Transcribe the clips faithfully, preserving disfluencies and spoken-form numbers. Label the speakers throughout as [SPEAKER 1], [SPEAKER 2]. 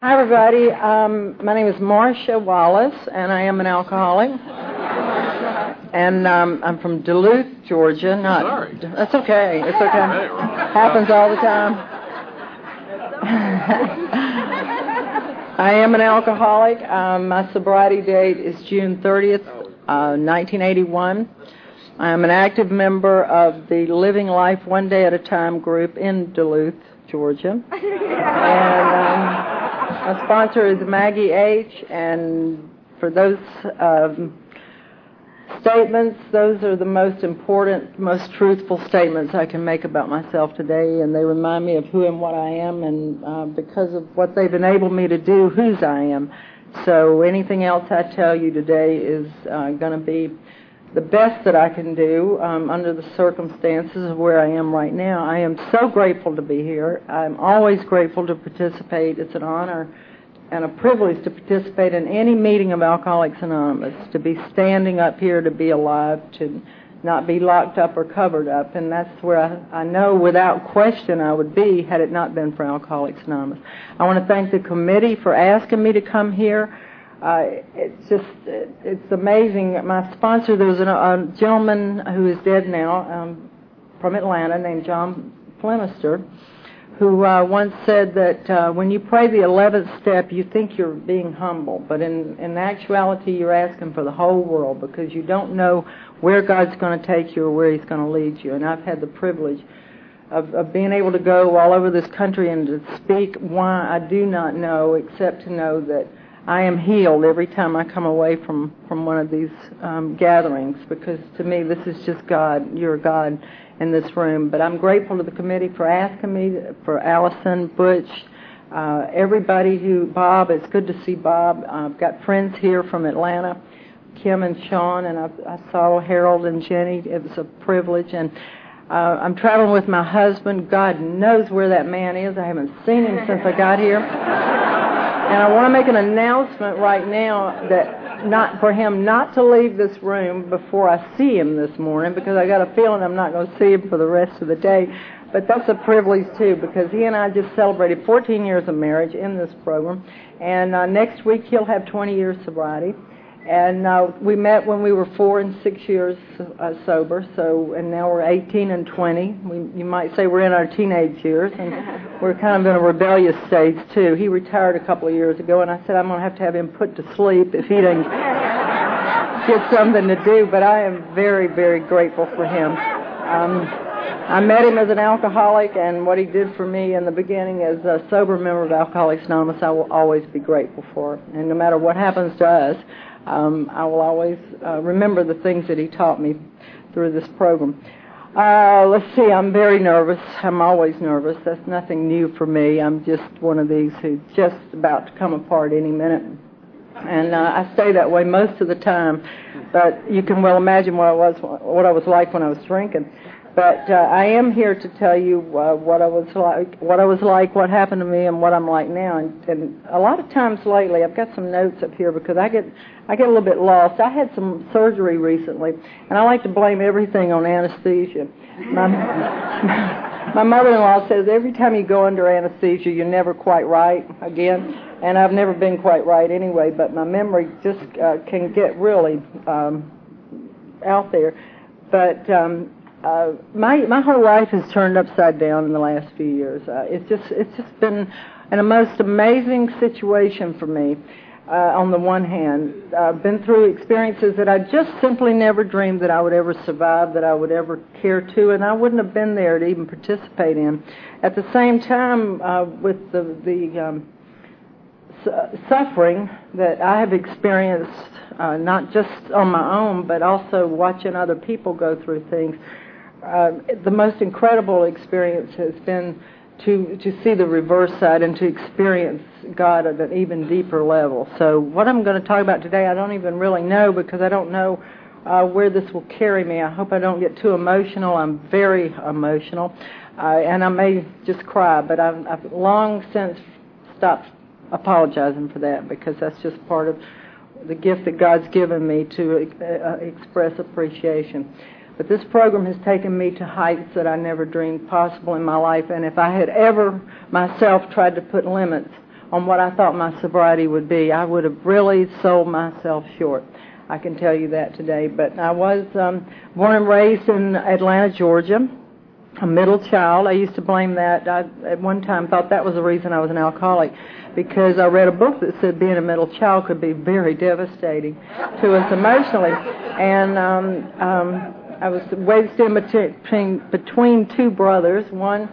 [SPEAKER 1] Hi, everybody. Um, my name is Marcia Wallace, and I am an alcoholic. And um, I'm from Duluth, Georgia. Not,
[SPEAKER 2] Sorry.
[SPEAKER 1] That's okay. It's okay. Happens all the time. I am an alcoholic. Um, my sobriety date is June thirtieth, uh, nineteen eighty-one. I am an active member of the Living Life One Day at a Time group in Duluth, Georgia. And um, my sponsor is Maggie H., and for those um, statements, those are the most important, most truthful statements I can make about myself today, and they remind me of who and what I am, and uh, because of what they've enabled me to do, whose I am. So anything else I tell you today is uh, going to be the best that I can do um, under the circumstances of where I am right now. I am so grateful to be here. I'm always grateful to participate. It's an honor and a privilege to participate in any meeting of Alcoholics Anonymous, to be standing up here, to be alive, to not be locked up or covered up. And that's where I, I know without question I would be had it not been for Alcoholics Anonymous. I want to thank the committee for asking me to come here. Uh, it's just, it, it's amazing. My sponsor, there was a, a gentleman who is dead now um, from Atlanta named John Flemister, who uh, once said that uh, when you pray the eleventh step, you think you're being humble, but in, in actuality, you're asking for the whole world because you don't know where God's going to take you or where He's going to lead you. And I've had the privilege of, of being able to go all over this country and to speak why I do not know, except to know that I am healed every time I come away from, from one of these um, gatherings, because to me this is just God. You're God in this room. But I'm grateful to the committee for asking me, for Allison, Butch, uh, everybody who, Bob, it's good to see Bob. I've got friends here from Atlanta, Kim and Sean, and I, I saw Harold and Jenny. It was a privilege. And uh, I'm traveling with my husband. God knows where that man is. I haven't seen him since I got here. And I want to make an announcement right now that not for him not to leave this room before I see him this morning, because I got a feeling I'm not going to see him for the rest of the day. But that's a privilege, too, because he and I just celebrated fourteen years of marriage in this program. And uh, next week he'll have twenty years sobriety. And uh, we met when we were four and six years uh, sober, so and now we're eighteen and twenty. We, you might say we're in our teenage years, and we're kind of in a rebellious stage, too. He retired a couple of years ago, and I said I'm going to have to have him put to sleep if he doesn't get something to do, but I am very, very grateful for him. Um, I met him as an alcoholic, and what he did for me in the beginning as a sober member of Alcoholics Anonymous, I will always be grateful for. And no matter what happens to us, Um, I will always uh, remember the things that he taught me through this program. Uh, let's see, I'm very nervous. I'm always nervous. That's nothing new for me. I'm just one of these who's just about to come apart any minute. And uh, I stay that way most of the time. But you can well imagine what I was, what I was like when I was drinking. But uh, I am here to tell you uh, what I was like, what I was like, what happened to me, and what I'm like now. And, and a lot of times lately, I've got some notes up here because I get I get a little bit lost. I had some surgery recently, and I like to blame everything on anesthesia. My, my mother-in-law says every time you go under anesthesia, you're never quite right again. And I've never been quite right anyway. But my memory just uh, can get really um, out there. But um, Uh, my my whole life has turned upside down in the last few years. Uh, it's just it's just been an, a most amazing situation for me. Uh, on the one hand, I've been through experiences that I just simply never dreamed that I would ever survive, that I would ever care to, and I wouldn't have been there to even participate in. At the same time, uh, with the the um, su- suffering that I have experienced, uh, not just on my own, but also watching other people go through things. Uh, the most incredible experience has been to to see the reverse side and to experience God at an even deeper level. So what I'm going to talk about today, I don't even really know, because I don't know uh, where this will carry me. I hope I don't get too emotional. I'm very emotional, uh, and I may just cry, but I've, I've long since stopped apologizing for that, because that's just part of the gift that God's given me to uh, express appreciation. But this program has taken me to heights that I never dreamed possible in my life. And if I had ever myself tried to put limits on what I thought my sobriety would be. I would have really sold myself short. I can tell you that today. But I was um, born and raised in Atlanta, Georgia, a middle child. I used to blame that. I, at one time, thought that was the reason I was an alcoholic, because I read a book that said being a middle child could be very devastating to us emotionally. And um, um, I was wedged in between, between two brothers. One,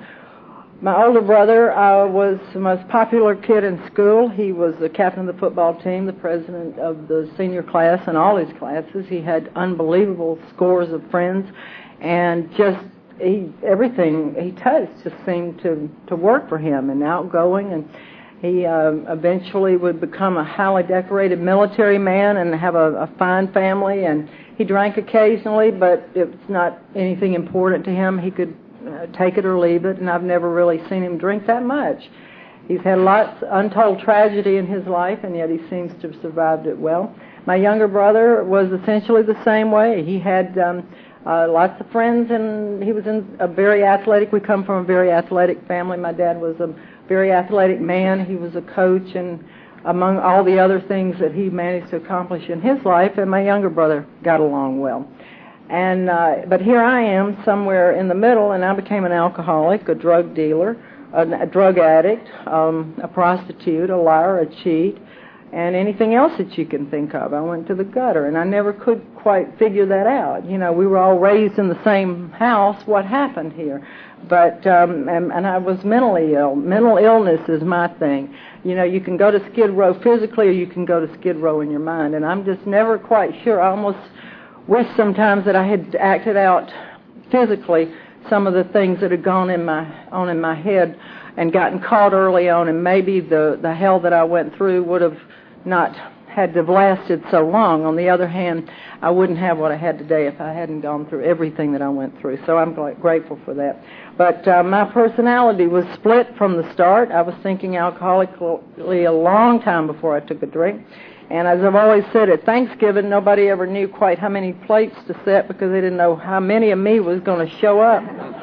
[SPEAKER 1] my older brother uh, was the most popular kid in school. He was the captain of the football team, the president of the senior class and all his classes. He had unbelievable scores of friends, and just he everything he touched just seemed to, to work for him, and outgoing. And he uh, eventually would become a highly decorated military man and have a, a fine family. And he drank occasionally, but it's not anything important to him. He could uh, take it or leave it, and I've never really seen him drink that much. He's had lots of untold tragedy in his life, and yet he seems to have survived it well. My younger brother was essentially the same way. He had um, uh, lots of friends, and he was in a very athletic. We come from a very athletic family. My dad was a very athletic man. He was a coach, and among all the other things that he managed to accomplish in his life, and my younger brother got along well. And uh, but here I am somewhere in the middle, and I became an alcoholic, a drug dealer, a, a drug addict, um, a prostitute, a liar, a cheat, and anything else that you can think of. I went to the gutter, and I never could quite figure that out. You know, we were all raised in the same house. What happened here? But, um, and, and I was mentally ill. Mental illness is my thing. You know, you can go to Skid Row physically, or you can go to Skid Row in your mind. And I'm just never quite sure. I almost wish sometimes that I had acted out physically some of the things that had gone in my, on in my head and gotten caught early on, and maybe the, the hell that I went through would have not had to have lasted so long. On the other hand, I wouldn't have what I had today if I hadn't gone through everything that I went through. So I'm grateful for that. But uh, my personality was split from the start. I was thinking alcoholically a long time before I took a drink. And as I've always said, at Thanksgiving, nobody ever knew quite how many plates to set because they didn't know how many of me was going to show up.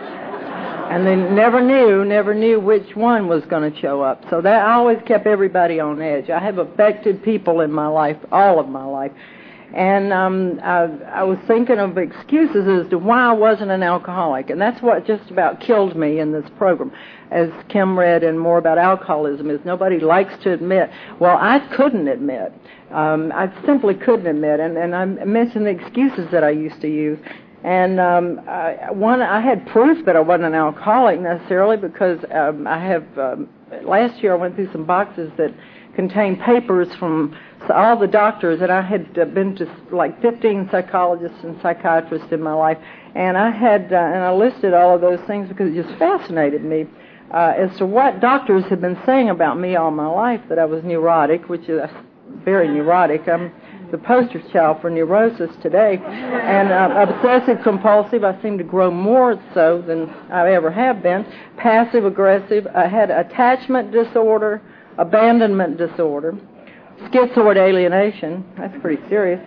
[SPEAKER 1] And they never knew, never knew which one was going to show up. So that always kept everybody on edge. I have affected people in my life, all of my life. And um, I, I was thinking of excuses as to why I wasn't an alcoholic. And that's what just about killed me in this program. As Kim read and more about alcoholism, is nobody likes to admit. Well, I couldn't admit. Um, I simply couldn't admit. And, and I mentioned the excuses that I used to use. And um, I, one, I had proof that I wasn't an alcoholic necessarily because um, I have, um, last year I went through some boxes that contained papers from all the doctors, and I had uh, been to like fifteen psychologists and psychiatrists in my life, and I had, uh, and I listed all of those things because it just fascinated me uh, as to what doctors had been saying about me all my life, that I was neurotic, which is very neurotic. I'm the poster child for neurosis today, and uh, obsessive compulsive. I seem to grow more so than I ever have been. Passive aggressive. I had attachment disorder, abandonment disorder, schizoid alienation. That's pretty serious.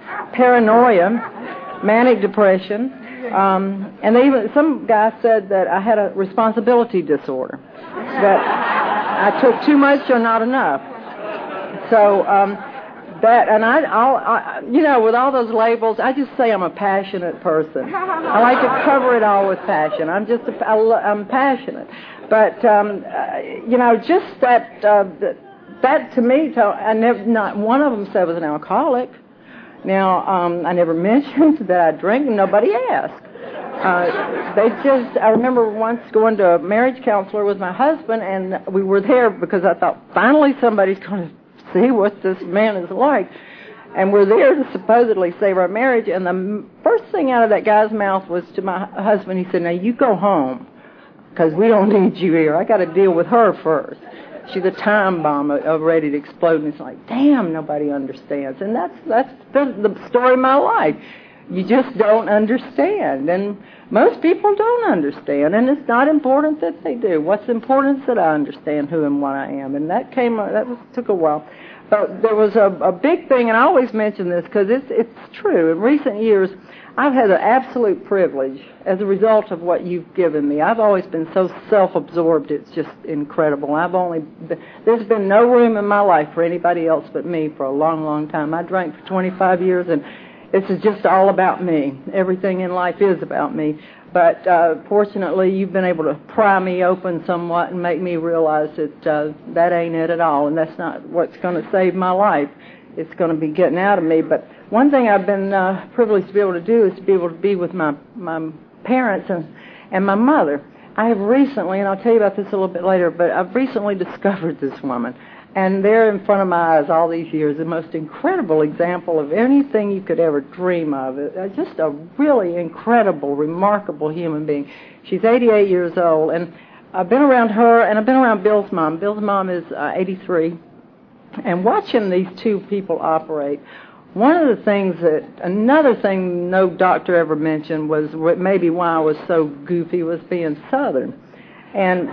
[SPEAKER 1] Paranoia, manic depression, um, and they even some guy said that I had a responsibility disorder, that I took too much or not enough. So. Um, That and I, I'll, I, you know, with all those labels, I just say I'm a passionate person. I like to cover it all with passion. I'm just, a, I, I'm passionate. But um, uh, you know, just that, uh, that, that to me, to, I never, not one of them said I was an alcoholic. Now, um, I never mentioned that I drink, and nobody asked. Uh, they just, I remember once going to a marriage counselor with my husband, and we were there because I thought, finally somebody's going to see what this man is like. And we're there to supposedly save our marriage, and the first thing out of that guy's mouth was to my husband. He said, now you go home, because we don't need you here. I got to deal with her first. She's a time bomb of ready to explode. And it's like, damn, nobody understands. And that's that's the, the story of my life. you just don't understand. And most people don't understand, and it's not important that they do. What's important is that I understand who and what I am, and that came, that was, took a while. But there was a, a big thing, and I always mention this because it's, it's true. In recent years, I've had the absolute privilege as a result of what you've given me. I've always been so self-absorbed, it's just incredible. I've only, been, there's been no room in my life for anybody else but me for a long, long time. I drank for twenty-five years, and this is just all about me. Everything in life is about me. But uh, fortunately, you've been able to pry me open somewhat and make me realize that uh, that ain't it at all, and that's not what's going to save my life. It's going to be getting out of me. But one thing I've been uh, privileged to be able to do is to be able to be with my, my parents and, and my mother. I have recently, and I'll tell you about this a little bit later, but I've recently discovered this woman. And there in front of my eyes all these years, the most incredible example of anything you could ever dream of. It, just a really incredible, remarkable human being. She's eighty-eight years old, and I've been around her, and I've been around Bill's mom. Bill's mom is uh, eighty-three. And watching these two people operate, one of the things that, another thing no doctor ever mentioned was what maybe why I was so goofy was being Southern. And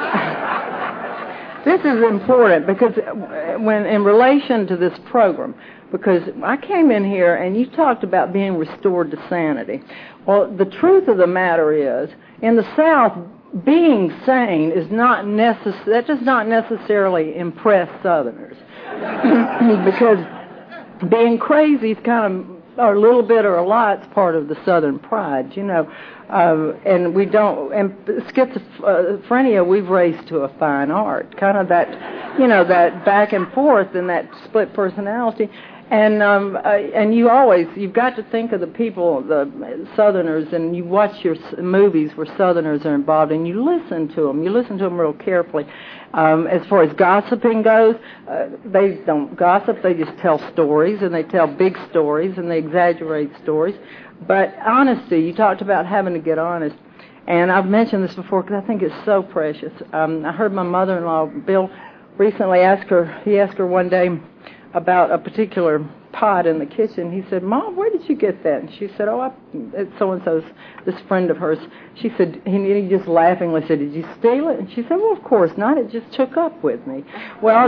[SPEAKER 1] this is important because when in relation to this program, because I came in here and you talked about being restored to sanity. Well, the truth of the matter is, in the South, being sane is not necess- that does not necessarily impress Southerners. Because being crazy is kind of, or a little bit or a lot, is part of the Southern pride, you know. Uh, and we don't, and schizophrenia we've raised to a fine art, kind of that, you know, that back and forth and that split personality. And um, uh, and you always, you've got to think of the people, the Southerners, and you watch your movies where Southerners are involved, and you listen to them. You listen to them real carefully. Um, as far as gossiping goes, uh, they don't gossip. They just tell stories, and they tell big stories, and they exaggerate stories. But honesty, you talked about having to get honest. And I've mentioned this before because I think it's so precious. Um, I heard my mother-in-law, Bill, recently ask her, he asked her one day about a particular pot in the kitchen. He said, "Mom, where did you get that?" And she said, "Oh, I, it's so-and-so's, this friend of hers." She said, he, he just laughingly said, "Did you steal it?" And she said, "Well, of course not. It just took up with me." Well,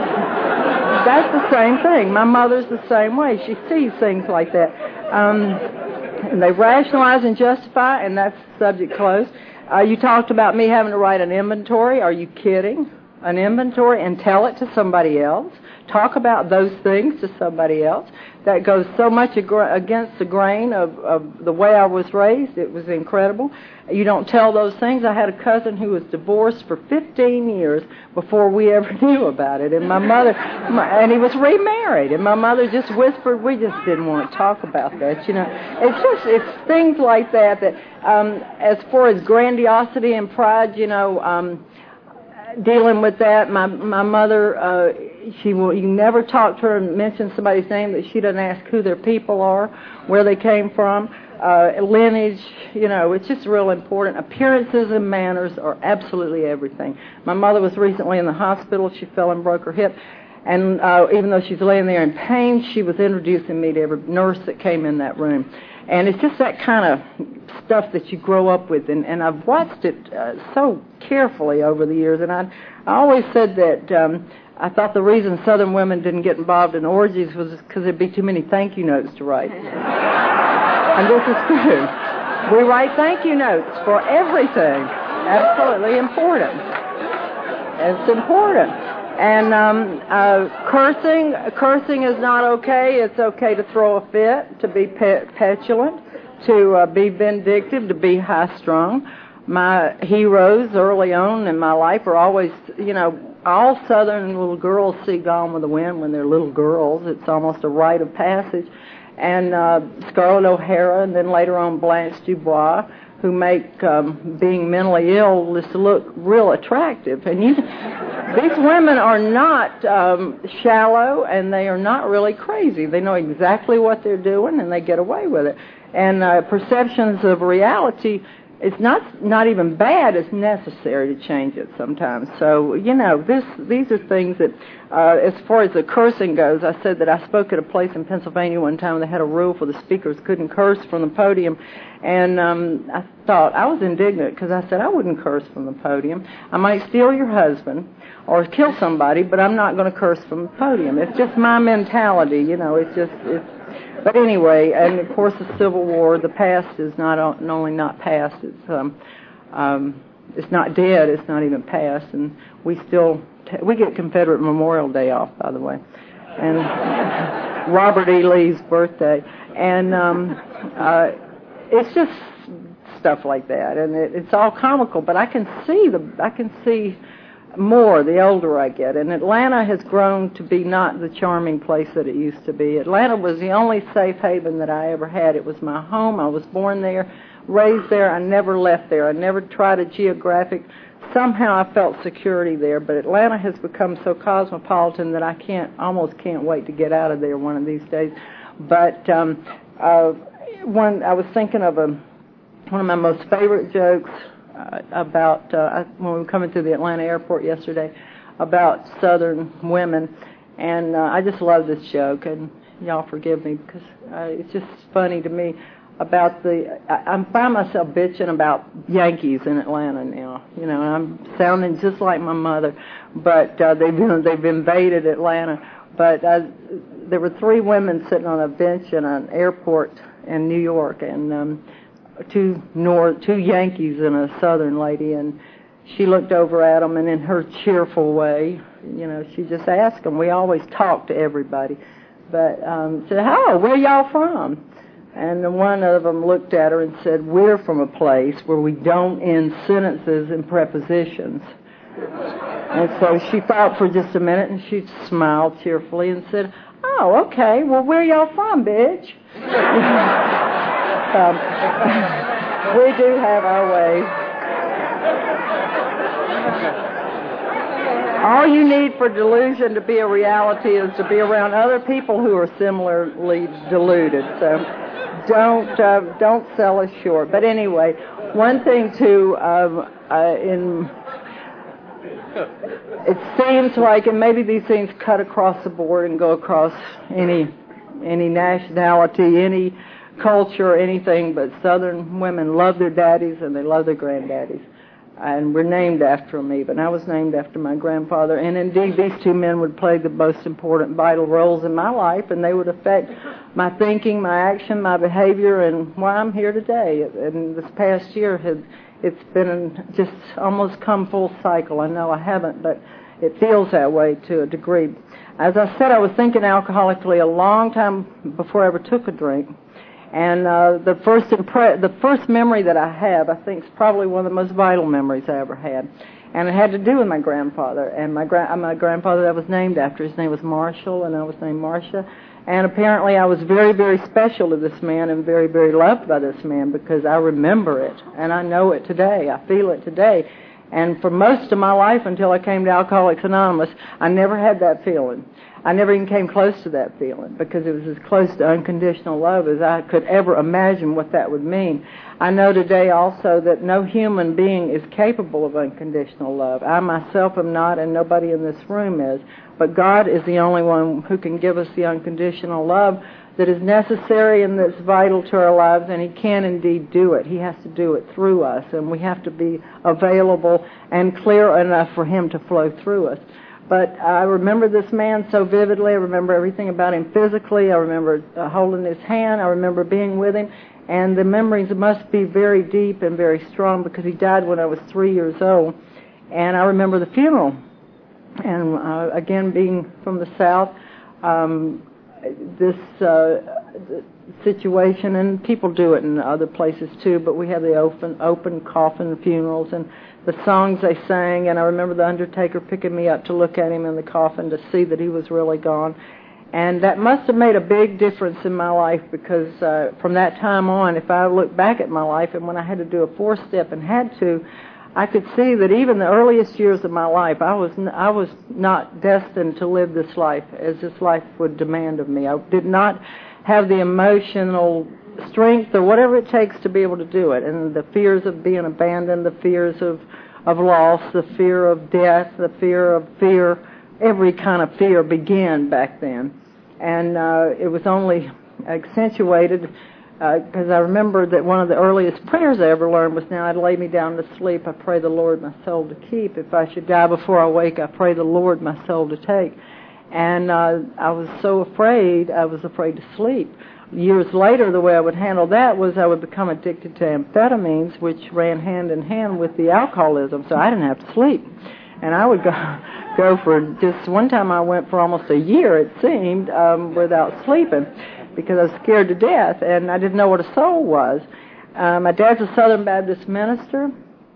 [SPEAKER 1] that's the same thing. My mother's the same way. She sees things like that. Um, and they rationalize and justify, and that's subject closed. Uh, you talked about me having to write an inventory. Are you kidding? An inventory and tell it to somebody else? Talk about those things to somebody else? That goes so much ag- against the grain of, of the way I was raised. It was incredible. You don't tell those things. I had a cousin who was divorced for fifteen years before we ever knew about it. And my mother, my, and he was remarried. And my mother just whispered, we just didn't want to talk about that, you know. It's just, it's things like that that, um, as far as grandiosity and pride, you know, um, dealing with that, my my mother, uh, she will. You never talk to her and mention somebody's name that she doesn't ask who their people are, where they came from, uh, lineage. You know, it's just real important. Appearances and manners are absolutely everything. My mother was recently in the hospital. She fell and broke her hip, and uh, even though she's laying there in pain, she was introducing me to every nurse that came in that room. And it's just that kind of stuff that you grow up with. And, and I've watched it uh, so carefully over the years. And I, I always said that um, I thought the reason Southern women didn't get involved in orgies was because there'd be too many thank you notes to write. And this is true. We write thank you notes for everything. Absolutely important. It's important. And um, uh, cursing, cursing is not okay. It's okay to throw a fit, to be pe- petulant, to uh, be vindictive, to be high-strung. My heroes early on in my life are always, you know, all Southern little girls see Gone with the Wind when they're little girls. It's almost a rite of passage. And uh, Scarlett O'Hara, and then later on Blanche Dubois, who make um, being mentally ill just look real attractive. And you, these women are not um, shallow, and they are not really crazy. They know exactly what they're doing, and they get away with it. And uh, perceptions of reality it's not not even bad. It's necessary to change it sometimes. So, you know, this these are things that, uh, as far as the cursing goes, I said that I spoke at a place in Pennsylvania one time. They had a rule for the speakers couldn't curse from the podium. And um, I thought, I was indignant because I said I wouldn't curse from the podium. I might steal your husband or kill somebody, but I'm not going to curse from the podium. It's just my mentality, you know. It's just, it's, but anyway, and of course the Civil War, the past is not, not only not past, it's um, um, it's not dead, it's not even past, and we still, t- we get Confederate Memorial Day off, by the way, and Robert E. Lee's birthday, and um, uh, it's just stuff like that, and it, it's all comical, but I can see the, I can see more the older I get. And Atlanta has grown to be not the charming place that it used to be. Atlanta was the only safe haven that I ever had. It was my home. I was born there, raised there. I never left there. I never tried a geographic. Somehow I felt security there. But Atlanta has become so cosmopolitan that I can't, almost can't wait to get out of there one of these days. But um, uh, one, I was thinking of a, one of my most favorite jokes Uh, about uh, when we were coming through the Atlanta airport yesterday about Southern women, and uh, I just love this joke, and y'all forgive me because uh, it's just funny to me about the. I, I find myself bitching about Yankees in Atlanta now, you know, and I'm sounding just like my mother, but uh, they've been, they've invaded Atlanta. But uh, there were three women sitting on a bench in an airport in New York, and um, two North, two Yankees and a Southern lady, and she looked over at them, and in her cheerful way, you know, she just asked them. We always talk to everybody, but um, said, "Oh, where y'all from?" And one of them looked at her and said, "We're from a place where we don't end sentences in prepositions." And so she thought for just a minute, and she smiled cheerfully and said, "Oh, okay. Well, where y'all from, bitch?" Um, we do have our way. All you need for delusion to be a reality is to be around other people who are similarly deluded. So don't uh, don't sell us short. But anyway, one thing too, um, uh, in it seems like, and maybe these things cut across the board and go across any any nationality, any culture, anything, but Southern women love their daddies and they love their granddaddies, and we're named after them even. I was named after my grandfather, and indeed these two men would play the most important vital roles in my life, and they would affect my thinking, my action, my behavior, and why I'm here today. And this past year has it's been just almost come full cycle. I know I haven't, but it feels that way to a degree. As I said, I was thinking alcoholically a long time before I ever took a drink. And uh, the first impre- the first memory that I have, I think, is probably one of the most vital memories I ever had. And it had to do with my grandfather. And my, gra- my grandfather that I was named after, his name was Marshall, and I was named Marcia. And apparently I was very, very special to this man and very, very loved by this man because I remember it. And I know it today. I feel it today. And for most of my life until I came to Alcoholics Anonymous, I never had that feeling. I never even came close to that feeling because it was as close to unconditional love as I could ever imagine what that would mean. I know today also that no human being is capable of unconditional love. I myself am not, and nobody in this room is. But God is the only one who can give us the unconditional love that is necessary and that's vital to our lives, and He can indeed do it. He has to do it through us, and we have to be available and clear enough for Him to flow through us. But I remember this man so vividly. I remember everything about him physically. I remember uh, holding his hand. I remember being with him. And the memories must be very deep and very strong because he died when I was three years old. And I remember the funeral. And uh, again, being from the South, um, this uh, situation, and people do it in other places too, but we have the open, open coffin funerals and the songs they sang, and I remember the undertaker picking me up to look at him in the coffin to see that he was really gone. And that must have made a big difference in my life because uh, from that time on, if I look back at my life and when I had to do a four-step and had to, I could see that even the earliest years of my life, I was n- I was not destined to live this life as this life would demand of me. I did not have the emotional strength or whatever it takes to be able to do it. And the fears of being abandoned, the fears of, of loss, the fear of death, the fear of fear, every kind of fear began back then. And uh, it was only accentuated because uh, I remember that one of the earliest prayers I ever learned was, now I'd lay me down to sleep, I pray the Lord my soul to keep. If I should die before I wake, I pray the Lord my soul to take. And uh, I was so afraid, I was afraid to sleep. Years later, the way I would handle that was I would become addicted to amphetamines, which ran hand in hand with the alcoholism, so I didn't have to sleep. And I would go go for just, one time I went for almost a year, it seemed, um, without sleeping, because I was scared to death, and I didn't know what a soul was. Uh, my dad's a Southern Baptist minister,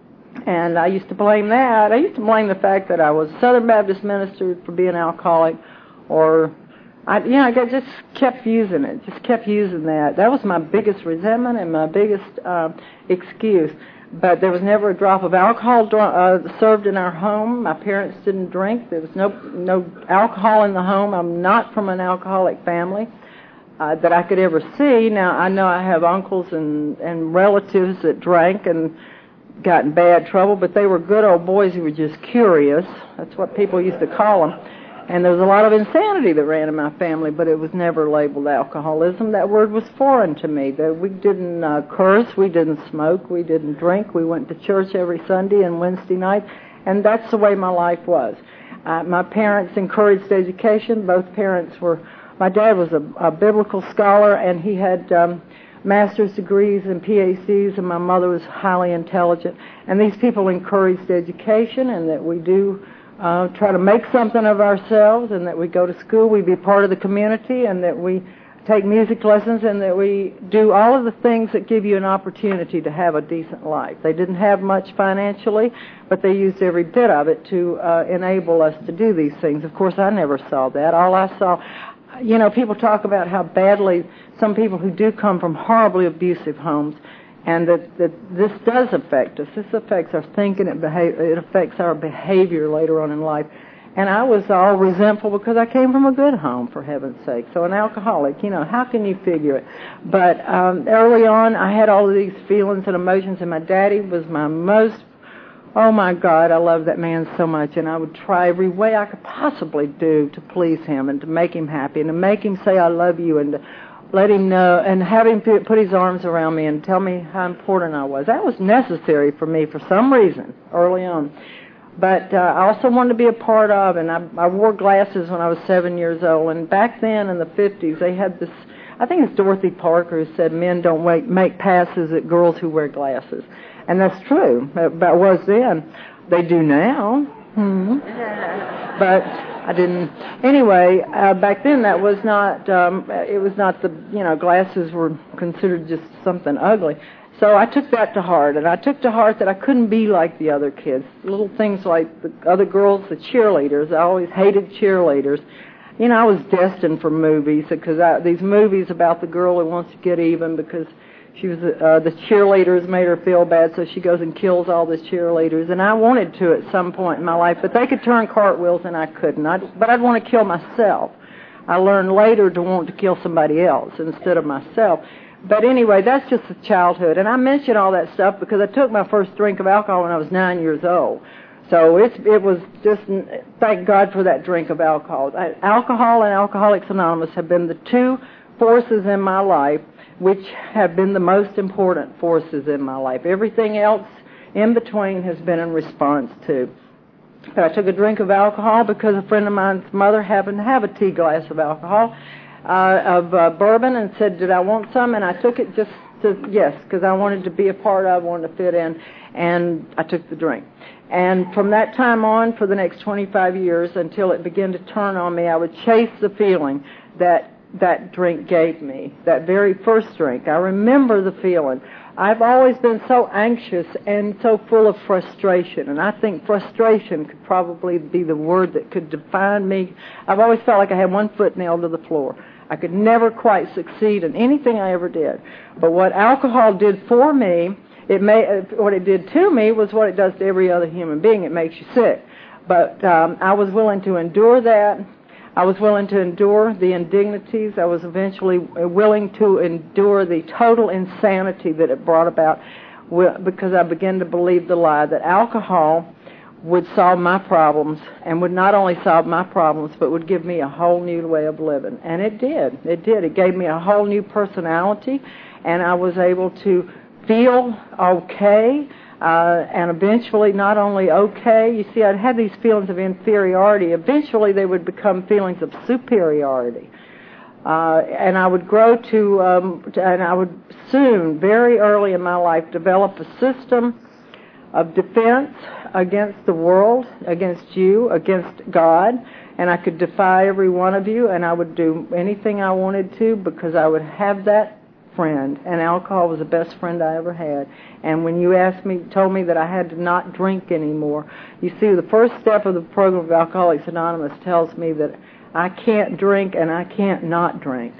[SPEAKER 1] and I used to blame that. I used to blame the fact that I was a Southern Baptist minister for being alcoholic, or, I, you know, I just kept using it, just kept using that. That was my biggest resentment and my biggest uh, excuse. But there was never a drop of alcohol uh, served in our home. My parents didn't drink. There was no no alcohol in the home. I'm not from an alcoholic family uh, that I could ever see. Now, I know I have uncles and, and relatives that drank and got in bad trouble, but they were good old boys who were just curious. That's what people used to call them. And there was a lot of insanity that ran in my family, but it was never labeled alcoholism. That word was foreign to me. We didn't uh, curse, we didn't smoke, we didn't drink. We went to church every Sunday and Wednesday night, and that's the way my life was. Uh, my parents encouraged education. Both parents were, my dad was a, a biblical scholar, and he had um, master's degrees and P H Ds, and my mother was highly intelligent. And these people encouraged education, and that we do Uh, try to make something of ourselves, and that we go to school, we be part of the community, and that we take music lessons, and that we do all of the things that give you an opportunity to have a decent life. They didn't have much financially, but they used every bit of it to uh, enable us to do these things. Of course, I never saw that. All I saw, you know, people talk about how badly some people who do come from horribly abusive homes, and that, that this does affect us. This affects our thinking. It, behav- it affects our behavior later on in life. And I was all resentful because I came from a good home, for heaven's sake. So an alcoholic, you know, how can you figure it? But um, early on, I had all of these feelings and emotions, and my daddy was my most, oh my God, I love that man so much. And I would try every way I could possibly do to please him and to make him happy and to make him say I love you and to let him know, and have him put his arms around me and tell me how important I was. That was necessary for me for some reason early on. But uh, I also wanted to be a part of, and I, I wore glasses when I was seven years old. And back then in the fifties, they had this, I think it's Dorothy Parker who said men don't make, make passes at girls who wear glasses. And that's true. That was then. They do now. Mm-hmm. But I didn't. Anyway, uh, back then that was not. Um, it was not the. You know, glasses were considered just something ugly. So I took that to heart, and I took to heart that I couldn't be like the other kids. Little things like the other girls, the cheerleaders. I always hated cheerleaders. You know, I was destined for movies because I, these movies about the girl who wants to get even because she was uh, the cheerleaders made her feel bad, so she goes and kills all the cheerleaders. And I wanted to at some point in my life, but they could turn cartwheels and I couldn't. I'd, but I'd want to kill myself. I learned later to want to kill somebody else instead of myself. But anyway, that's just a childhood. And I mention all that stuff because I took my first drink of alcohol when I was nine years old. So it's, it was just, thank God for that drink of alcohol. Alcohol and Alcoholics Anonymous have been the two forces in my life which have been the most important forces in my life. Everything else in between has been in response to. But I took a drink of alcohol because a friend of mine's mother happened to have a tea glass of alcohol, uh, of uh, bourbon, and said, did I want some? And I took it just to, yes, because I wanted to be a part of, wanted to fit in, and I took the drink. And from that time on, for the next twenty-five years, until it began to turn on me, I would chase the feeling that that drink gave me, that very first drink. I remember the feeling. I've always been so anxious and so full of frustration, and I think frustration could probably be the word that could define me. I've always felt like I had one foot nailed to the floor. I could never quite succeed in anything I ever did. But what alcohol did for me, it may, what it did to me was what it does to every other human being. It makes you sick. But um, I was willing to endure that. I was willing to endure the indignities. I was eventually willing to endure the total insanity that it brought about because I began to believe the lie that alcohol would solve my problems, and would not only solve my problems, but would give me a whole new way of living. And it did. It did. It gave me a whole new personality, and I was able to feel okay, uh, and eventually not only okay. You see, I'd had these feelings of inferiority. Eventually they would become feelings of superiority. Uh, and I would grow to, um, to, and I would soon, very early in my life, develop a system of defense against the world, against you, against God, and I could defy every one of you, and I would do anything I wanted to because I would have that friend, and alcohol was the best friend I ever had. And when you asked me, told me that I had to not drink anymore, you see, the first step of the program of Alcoholics Anonymous tells me that I can't drink and I can't not drink.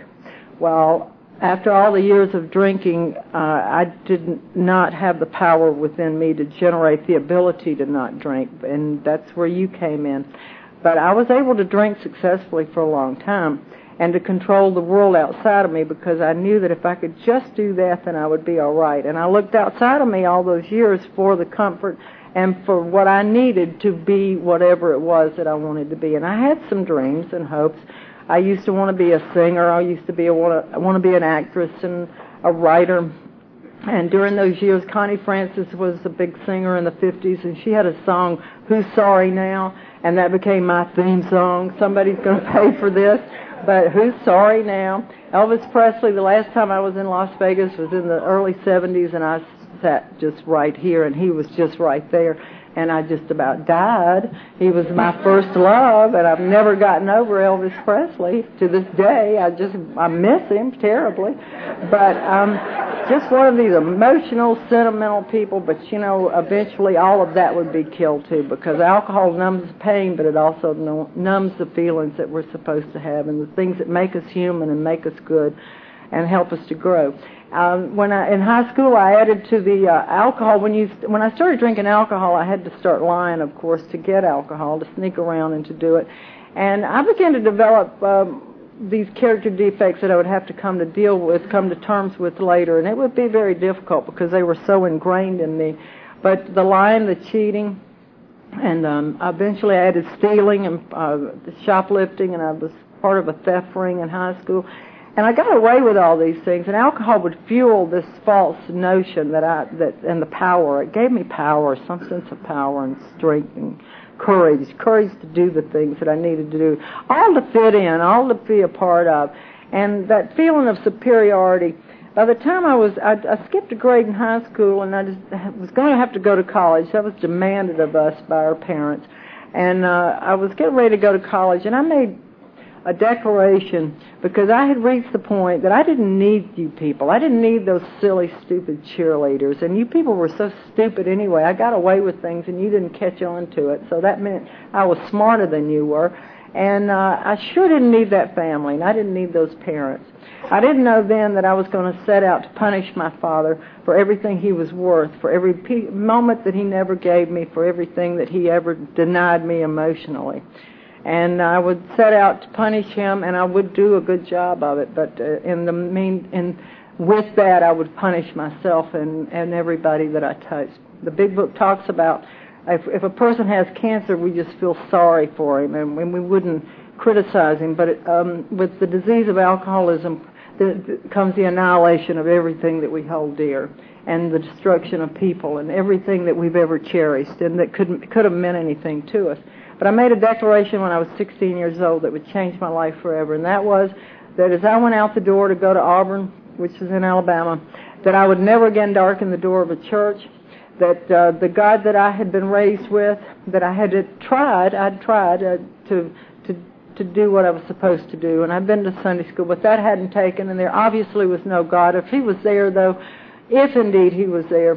[SPEAKER 1] Well, after all the years of drinking, uh, I did not have the power within me to generate the ability to not drink, and that's where you came in. But I was able to drink successfully for a long time and to control the world outside of me because I knew that if I could just do that, then I would be all right. And I looked outside of me all those years for the comfort and for what I needed to be whatever it was that I wanted to be. And I had some dreams and hopes. I used to want to be a singer. I used to be a want to, I want to be an actress and a writer. And during those years, Connie Francis was a big singer in the fifties, and she had a song, Who's Sorry Now? And that became my theme song. Somebody's going to pay for this, but Who's Sorry Now? Elvis Presley, the last time I was in Las Vegas was in the early seventies, and I sat just right here, and he was just right there. And I just about died. He was my first love, and I've never gotten over Elvis Presley to this day. I just, I miss him terribly. But um, just one of these emotional, sentimental people, but, you know, eventually all of that would be killed, too, because alcohol numbs the pain, but it also numbs the feelings that we're supposed to have and the things that make us human and make us good and help us to grow. Um, when I in high school, I added to the uh, alcohol. When you when I started drinking alcohol, I had to start lying, of course, to get alcohol, to sneak around and to do it. And I began to develop um, these character defects that I would have to come to deal with, come to terms with later, and it would be very difficult because they were so ingrained in me. But the lying, the cheating, and um, eventually I added stealing and uh, shoplifting, and I was part of a theft ring in high school. And I got away with all these things, and alcohol would fuel this false notion that I that and the power. It gave me power, some sense of power and strength and courage, courage to do the things that I needed to do, all to fit in, all to be a part of. And that feeling of superiority, by the time I was, I, I skipped a grade in high school, and I just was going to have to go to college. That was demanded of us by our parents. And uh, I was getting ready to go to college, and I made a declaration because I had reached the point that I didn't need you people. I didn't need those silly, stupid cheerleaders. And you people were so stupid anyway. I got away with things, and you didn't catch on to it. So that meant I was smarter than you were. And uh, I sure didn't need that family, and I didn't need those parents. I didn't know then that I was going to set out to punish my father for everything he was worth, for every pe- moment that he never gave me, for everything that he ever denied me emotionally. And I would set out to punish him, and I would do a good job of it. But uh, in the mean, in with that, I would punish myself and, and everybody that I touched. The Big Book talks about if, if a person has cancer, we just feel sorry for him, and, and we wouldn't criticize him. But it, um, with the disease of alcoholism, the, the, comes the annihilation of everything that we hold dear, and the destruction of people, and everything that we've ever cherished, and that could could have meant anything to us. But I made a declaration when I was sixteen years old that would change my life forever, and that was that as I went out the door to go to Auburn, which is in Alabama, that I would never again darken the door of a church, that uh, the God that I had been raised with, that I had tried, I'd tried uh, to to to do what I was supposed to do, and I'd been to Sunday school, but that hadn't taken, and there obviously was no God. If he was there, though, if indeed he was there,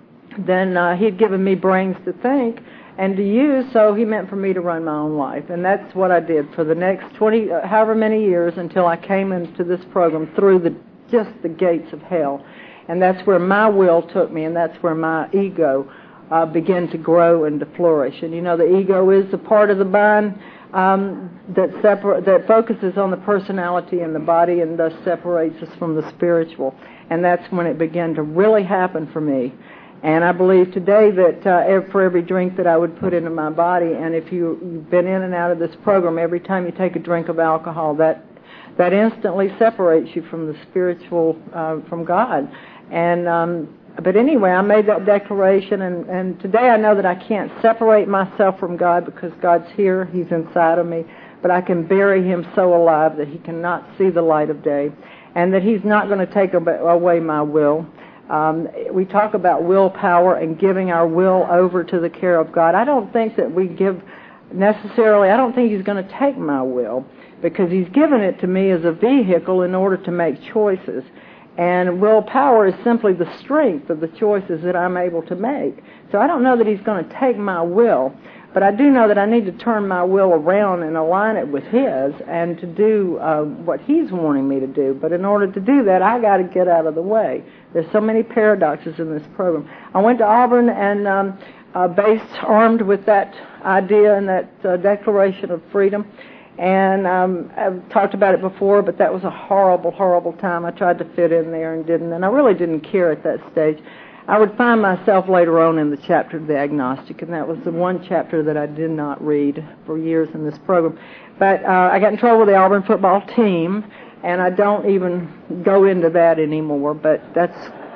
[SPEAKER 1] then uh, he had given me brains to think and to use, so he meant for me to run my own life. And that's what I did for the next twenty, uh, however many years, until I came into this program through the just the gates of hell. And that's where my will took me, and that's where my ego uh, began to grow and to flourish. And you know, the ego is the part of the mind um, that separ- that focuses on the personality and the body and thus separates us from the spiritual. And that's when it began to really happen for me. And I believe today that uh, for every drink that I would put into my body, and if you, you've been in and out of this program, every time you take a drink of alcohol, that that instantly separates you from the spiritual, uh, from God. And um, but anyway, I made that declaration, and, and today I know that I can't separate myself from God because God's here, He's inside of me, but I can bury Him so alive that He cannot see the light of day, and that He's not going to take away my will. Um, we talk about willpower and giving our will over to the care of God. I don't think that we give necessarily, I don't think He's going to take my will, because He's given it to me as a vehicle in order to make choices. And willpower is simply the strength of the choices that I'm able to make. So I don't know that He's going to take my will, but I do know that I need to turn my will around and align it with His and to do uh, what He's wanting me to do. But in order to do that, I got to get out of the way. There's so many paradoxes in this program. I went to Auburn and um, uh, based, armed with that idea and that uh, Declaration of Freedom. And um, I've talked about it before, but that was a horrible, horrible time. I tried to fit in there and didn't, and I really didn't care at that stage. I would find myself later on in the chapter of the agnostic, and that was the one chapter that I did not read for years in this program. But uh, I got in trouble with the Auburn football team, and I don't even go into that anymore, but that's...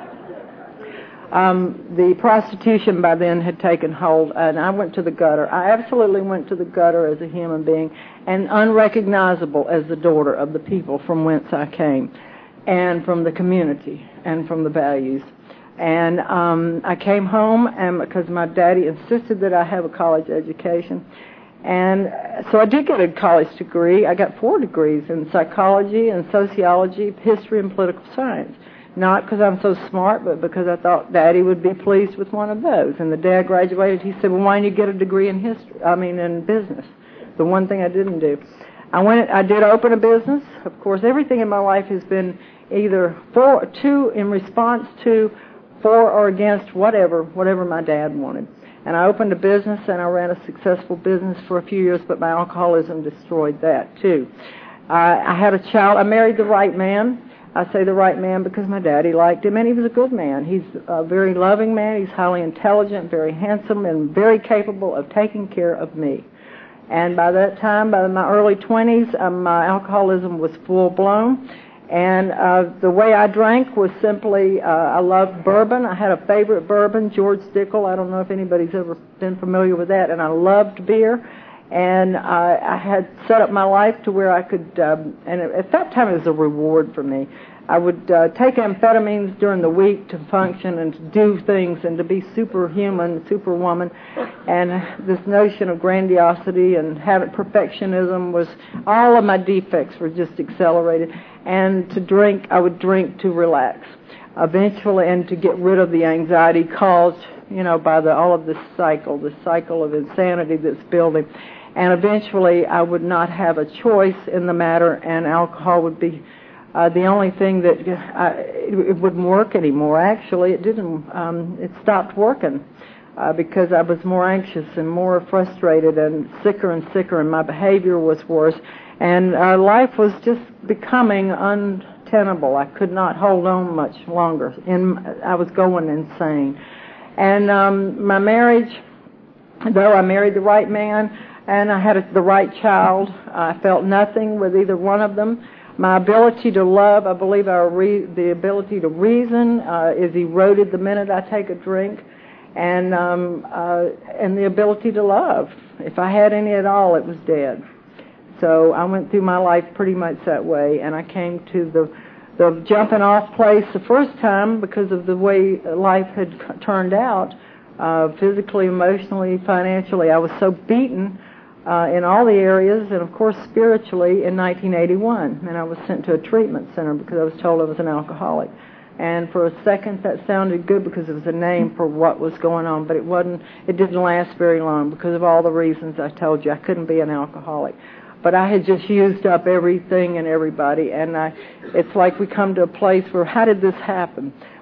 [SPEAKER 1] Um, the prostitution by then had taken hold, and I went to the gutter. I absolutely went to the gutter as a human being, and unrecognizable as the daughter of the people from whence I came, and from the community, and from the values. And um, I came home, and because my daddy insisted that I have a college education, and so I did get a college degree. I got four degrees in psychology and sociology, history, and political science. Not because I'm so smart, but because I thought Daddy would be pleased with one of those. And the day I graduated, he said, well, why didn't you get a degree in history? I mean, in business. The one thing I didn't do. I went. I did open a business. Of course, everything in my life has been either for, to, in response to, for, or against whatever, whatever my dad wanted. And I opened a business, and I ran a successful business for a few years, but my alcoholism destroyed that, too. Uh, I had a child. I married the right man. I say the right man because my daddy liked him, and he was a good man. He's a very loving man. He's highly intelligent, very handsome, and very capable of taking care of me. And by that time, by my early twenties, um, my alcoholism was full-blown. And uh, the way I drank was simply, uh, I loved bourbon. I had a favorite bourbon, George Dickel. I don't know if anybody's ever been familiar with that. And I loved beer. And uh, I had set up my life to where I could, um, and at that time it was a reward for me. I would uh, take amphetamines during the week to function and to do things and to be superhuman, superwoman. And this notion of grandiosity and habit perfectionism was, all of my defects were just accelerated. And to drink, I would drink to relax. Eventually, and to get rid of the anxiety caused, you know, by the all of this cycle, the cycle of insanity that's building. And eventually, I would not have a choice in the matter, and alcohol would be uh, the only thing that uh, it, it wouldn't work anymore. Actually, it didn't. Um, it stopped working uh, because I was more anxious and more frustrated and sicker and sicker, and my behavior was worse, and uh, life was just becoming untenable. I could not hold on much longer. In, I was going insane. And um, my marriage, though I married the right man, and I had a, the right child, I felt nothing with either one of them. My ability to love, I believe our re- the ability to reason uh, is eroded the minute I take a drink, and um, uh, and the ability to love. If I had any at all, it was dead. So I went through my life pretty much that way, and I came to the the jumping off place the first time because of the way life had turned out, uh, physically, emotionally, financially. I was so beaten uh, in all the areas, and of course spiritually, in nineteen eighty-one. And I was sent to a treatment center because I was told I was an alcoholic. And for a second that sounded good because it was a name for what was going on, but it wasn't. It didn't last very long because of all the reasons I told you. I couldn't be an alcoholic. But I had just used up everything and everybody, and I, it's like we come to a place where, how did this happen?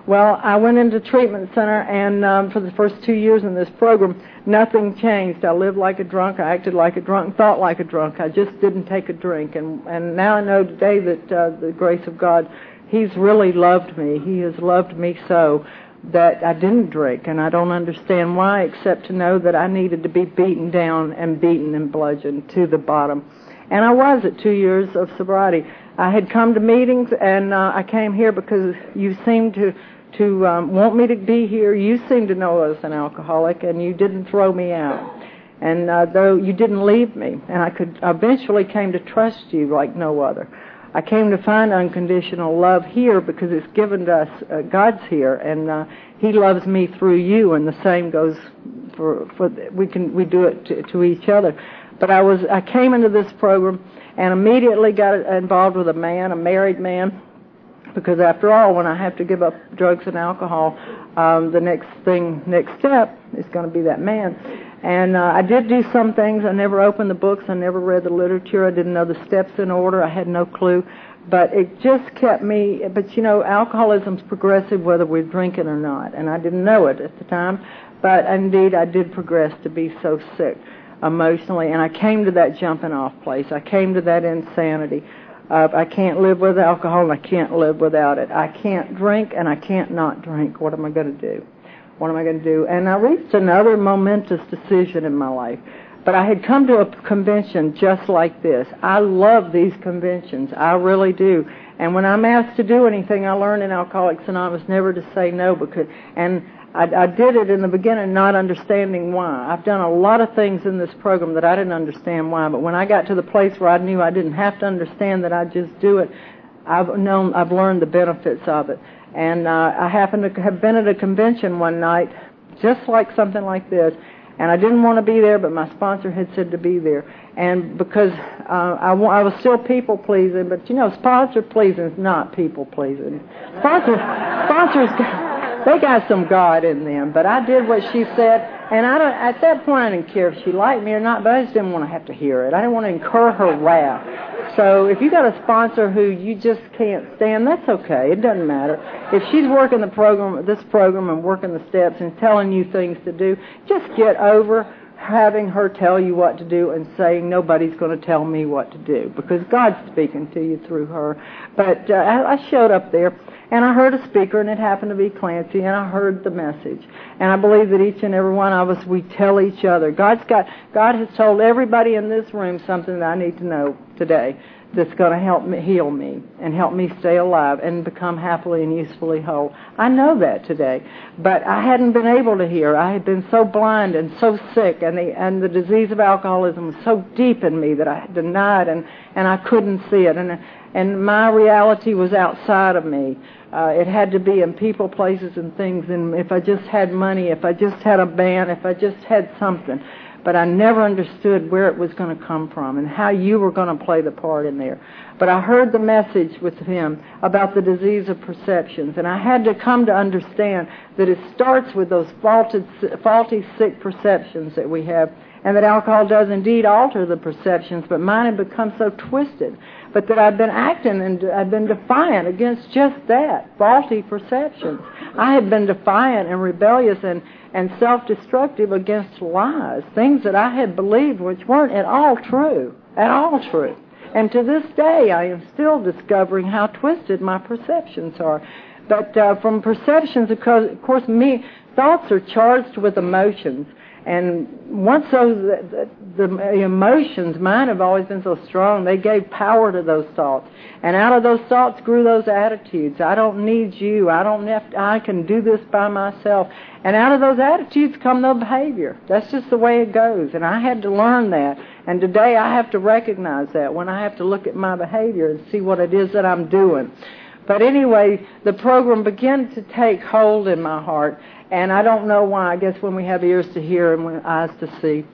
[SPEAKER 1] Well, I went into treatment center, and um, for the first two years in this program, nothing changed. I lived like a drunk, I acted like a drunk, thought like a drunk. I just didn't take a drink. And, and now I know today that uh, the grace of God, He's really loved me. He has loved me so that I didn't drink, and I don't understand why, except to know that I needed to be beaten down and beaten and bludgeoned to the bottom. And I was at two years of sobriety. I had come to meetings, and uh, I came here because you seemed to to um, want me to be here. You seemed to know I was an alcoholic, and you didn't throw me out. And uh, though you didn't leave me, and I could eventually came to trust you like no other. I came to find unconditional love here because it's given to us. Uh, God's here, and uh, He loves me through you, and the same goes for for we can we do it to, to each other. But I was I came into this program and immediately got involved with a man, a married man, because after all, when I have to give up drugs and alcohol, um, the next thing, next step is going to be that man. And uh, I did do some things. I never opened the books. I never read the literature. I didn't know the steps in order. I had no clue. But it just kept me, but you know, alcoholism's progressive whether we're drinking or not. And I didn't know it at the time. But indeed, I did progress to be so sick emotionally. And I came to that jumping off place. I came to that insanity. Uh, I can't live with alcohol, and I can't live without it. I can't drink, and I can't not drink. What am I going to do? What am I going to do? And I reached another momentous decision in my life. But I had come to a convention just like this. I love these conventions. I really do. And when I'm asked to do anything, I learned in Alcoholics Anonymous never to say no. Because, and I, I did it in the beginning not understanding why. I've done a lot of things in this program that I didn't understand why. But when I got to the place where I knew I didn't have to understand that I just do it, I've known, I've learned the benefits of it. And uh, I happened to have been at a convention one night, just like something like this, and I didn't want to be there, but my sponsor had said to be there. And because uh, I, I was still people-pleasing, but, you know, sponsor-pleasing is not people-pleasing. Sponsors, sponsors, they got some God in them, but I did what she said, and I don't, at that point I didn't care if she liked me or not, but I just didn't want to have to hear it. I didn't want to incur her wrath. So if you got a sponsor who you just can't stand, that's okay. It doesn't matter. If she's working the program, this program, and working the steps and telling you things to do, just get over having her tell you what to do and saying nobody's going to tell me what to do, because God's speaking to you through her. But uh, I, I showed up there, and I heard a speaker, and it happened to be Clancy, and I heard the message. And I believe that each and every one of us, we tell each other. God's got, God has told everybody in this room something that I need to know today that's going to help me heal me and help me stay alive and become happily and usefully whole. I know that today, but I hadn't been able to hear. I had been so blind and so sick, and the and the disease of alcoholism was so deep in me that I had denied, and, and I couldn't see it. And and my reality was outside of me. Uh, it had to be in people, places, and things. And if I just had money, if I just had a band, if I just had something. But I never understood where it was going to come from and how you were going to play the part in there. But I heard the message with him about the disease of perceptions, and I had to come to understand that it starts with those faulty, faulty, sick perceptions that we have, and that alcohol does indeed alter the perceptions, but mine had become so twisted, but that I'd been acting and I'd been defiant against just that, faulty perceptions. I had been defiant and rebellious and, and self-destructive against lies, things that I had believed which weren't at all true, at all true. And to this day, I am still discovering how twisted my perceptions are. But uh, from perceptions, of course, of course, me, thoughts are charged with emotions. And once those the, the emotions, mine have always been so strong, they gave power to those thoughts. And out of those thoughts grew those attitudes. I don't need you. I don't have to, I can do this by myself. And out of those attitudes come the behavior. That's just the way it goes. And I had to learn that. And today I have to recognize that when I have to look at my behavior and see what it is that I'm doing. But anyway, the program began to take hold in my heart. And I don't know why. I guess when we have ears to hear and eyes to see,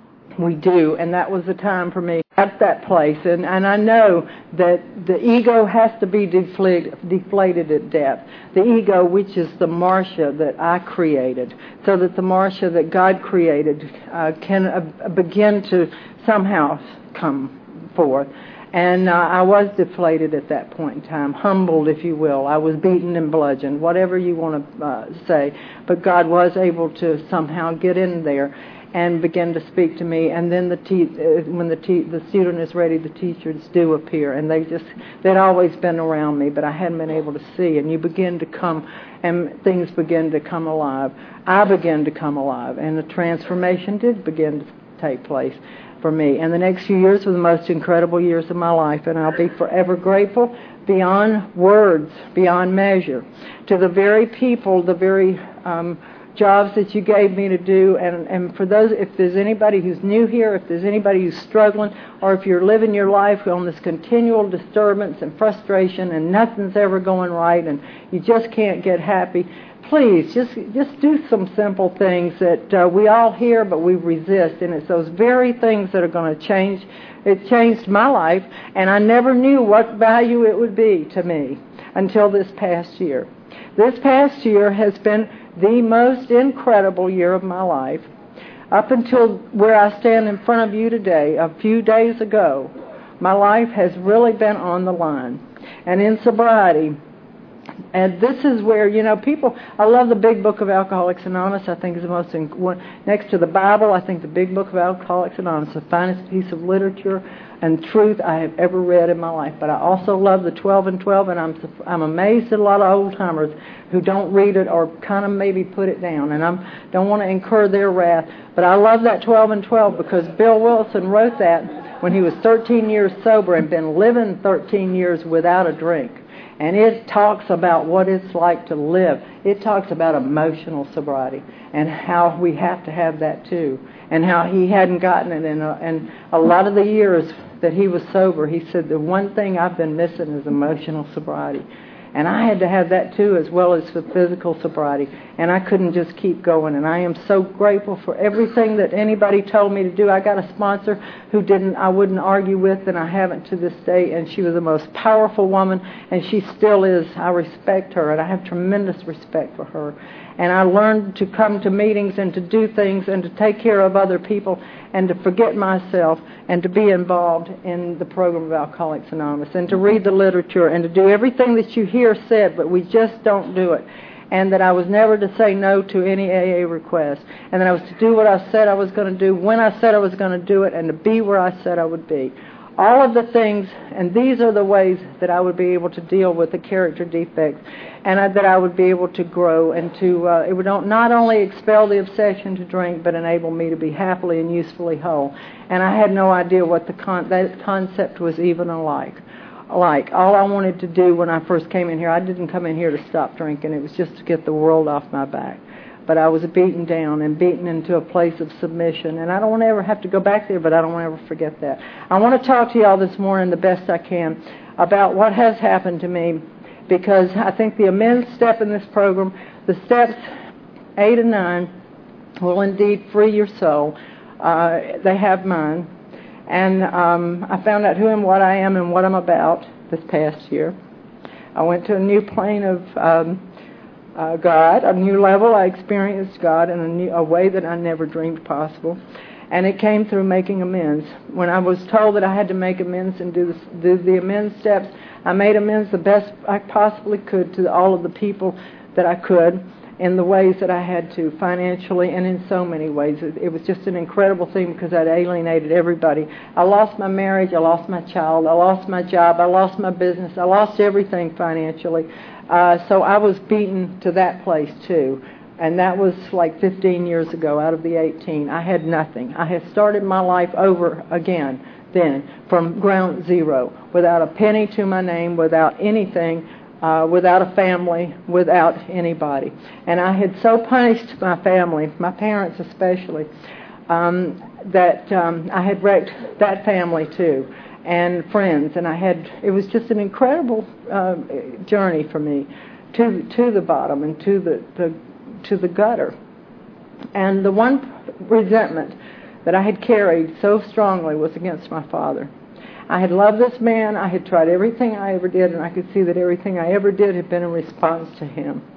[SPEAKER 1] we do. And that was the time for me at that place. And, and I know that the ego has to be deflated, deflated at depth. The ego, which is the Marcia that I created, so that the Marcia that God created uh, can uh, begin to somehow come forth. And uh, I was deflated at that point in time, humbled, if you will. I was beaten and bludgeoned, whatever you want to uh, say. But God was able to somehow get in there and begin to speak to me. And then the te- uh, when the te- the student is ready, the teachers do appear. And they just, they'd always been around me, but I hadn't been able to see. And you begin to come, and things begin to come alive. I began to come alive, and the transformation did begin to take place for me. And the next few years were the most incredible years of my life, and I'll be forever grateful beyond words, beyond measure, to the very people, the very um, jobs that you gave me to do. And, and for those, if there's anybody who's new here, if there's anybody who's struggling, or if you're living your life on this continual disturbance and frustration and nothing's ever going right and you just can't get happy, please, just just do some simple things that uh, we all hear, but we resist. And it's those very things that are going to change. It changed my life, and I never knew what value it would be to me until this past year. This past year has been the most incredible year of my life. Up until where I stand in front of you today, a few days ago, my life has really been on the line. And in sobriety, and this is where, you know, people, I love the Big Book of Alcoholics Anonymous. I think is the most, next to the Bible, I think the Big Book of Alcoholics Anonymous is the finest piece of literature and truth I have ever read in my life. But I also love the twelve and twelve, and I'm I'm amazed at a lot of old-timers who don't read it or kind of maybe put it down. And I don't want to incur their wrath. But I love that twelve and twelve because Bill Wilson wrote that when he was thirteen years sober and been living thirteen years without a drink. And it talks about what it's like to live. It talks about emotional sobriety and how we have to have that too. And how he hadn't gotten it in a, in a lot of the years that he was sober. He said, the one thing I've been missing is emotional sobriety. And I had to have that too, as well as the physical sobriety. And I couldn't just keep going. And I am so grateful for everything that anybody told me to do. I got a sponsor who didn't, I wouldn't argue with, and I haven't to this day. And she was the most powerful woman, and she still is. I respect her, and I have tremendous respect for her. And I learned to come to meetings and to do things and to take care of other people and to forget myself and to be involved in the program of Alcoholics Anonymous and to read the literature and to do everything that you hear said, but we just don't do it. And that I was never to say no to any A A request. And that I was to do what I said I was going to do when I said I was going to do it and to be where I said I would be. All of the things, and these are the ways that I would be able to deal with the character defects, and I, that I would be able to grow and to, uh, it would not only expel the obsession to drink, but enable me to be happily and usefully whole. And I had no idea what the con- that concept was even alike. Like, all I wanted to do when I first came in here, I didn't come in here to stop drinking. It was just to get the world off my back. But I was beaten down and beaten into a place of submission. And I don't want to ever have to go back there, but I don't want to ever forget that. I want to talk to you all this morning the best I can about what has happened to me, because I think the amends step in this program, the steps eight and nine, will indeed free your soul. Uh, they have mine. And um, I found out who and what I am and what I'm about this past year. I went to a new plane of um, uh, God, a new level. I experienced God in a, new, a way that I never dreamed possible. And it came through making amends. When I was told that I had to make amends and do the, do the amends steps, I made amends the best I possibly could to all of the people that I could, in the ways that I had to, financially and in so many ways. It, it was just an incredible thing because I'd alienated everybody. I lost my marriage, I lost my child, I lost my job, I lost my business, I lost everything financially. Uh, so I was beaten to that place too. And that was like fifteen years ago out of the eighteen. I had nothing. I had started my life over again then from ground zero, without a penny to my name, without anything. Uh, without a family, without anybody. And I had so punished my family, my parents especially, um, that um, I had wrecked that family too, and friends. And I had, it was just an incredible uh, journey for me to to the bottom and to the, the to the gutter. And the one resentment that I had carried so strongly was against my father. I had loved this man. I had tried everything I ever did, and I could see that everything I ever did had been in response to him.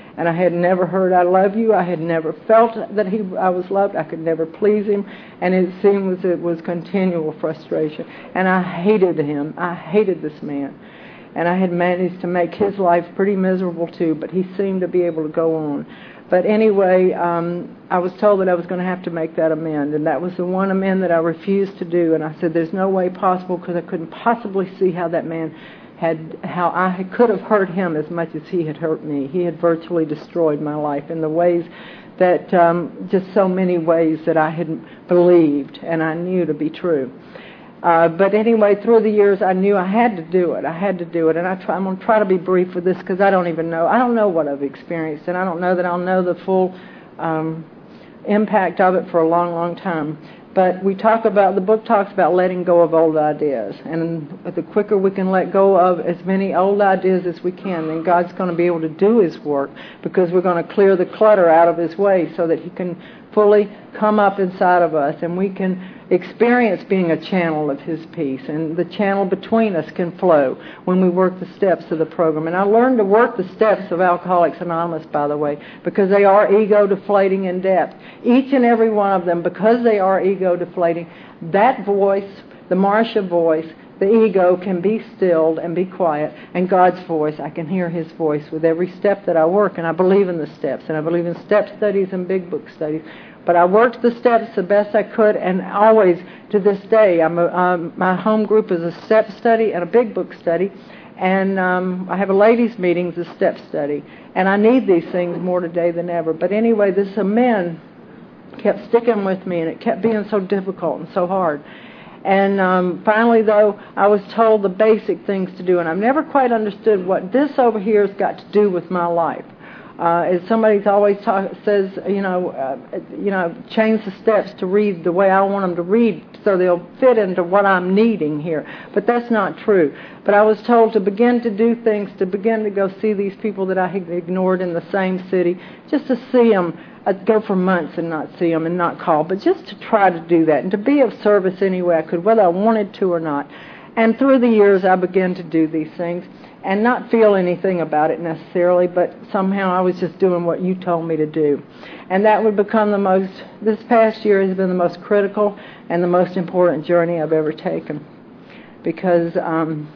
[SPEAKER 1] And I had never heard I love you. I had never felt that he I was loved. I could never please him. And it seemed as it was continual frustration. And I hated him. I hated this man. And I had managed to make his life pretty miserable too, but he seemed to be able to go on. But anyway, um, I was told that I was going to have to make that amend, and that was the one amend that I refused to do. And I said, there's no way possible, because I couldn't possibly see how that man had, how I could have hurt him as much as he had hurt me. He had virtually destroyed my life in the ways that, um, just so many ways that I had believed and I knew to be true. Uh, but anyway, through the years, I knew I had to do it. I had to do it. And I try, I'm going to try to be brief with this, because I don't even know. I don't know what I've experienced, and I don't know that I'll know the full um, impact of it for a long, long time. But we talk about, the book talks about letting go of old ideas. And the quicker we can let go of as many old ideas as we can, then God's going to be able to do his work, because we're going to clear the clutter out of his way so that he can fully come up inside of us, and we can experience being a channel of his peace, and the channel between us can flow when we work the steps of the program. And I learned to work the steps of Alcoholics Anonymous, by the way, because they are ego-deflating in depth. Each and every one of them, because they are ego-deflating, that voice, the Marcia voice, the ego can be stilled and be quiet, and God's voice, I can hear his voice with every step that I work, and I believe in the steps, and I believe in step studies and big book studies. But I worked the steps the best I could, and always, to this day, I'm a, um, my home group is a step study and a big book study, and um, I have a ladies' meetings, a step study, and I need these things more today than ever. But anyway, this amend kept sticking with me, and it kept being so difficult and so hard. And um, finally, though, I was told the basic things to do, and I've never quite understood what this over here has got to do with my life. Uh, as somebody's always talk, says, you know, uh, you know, change the steps to read the way I want them to read, so they'll fit into what I'm needing here. But that's not true. But I was told to begin to do things, to begin to go see these people that I had ignored in the same city, just to see them. I'd go for months and not see them and not call, but just to try to do that and to be of service any way I could, whether I wanted to or not. And through the years, I began to do these things and not feel anything about it necessarily, but somehow I was just doing what you told me to do. And that would become the most, this past year has been the most critical and the most important journey I've ever taken. Because um,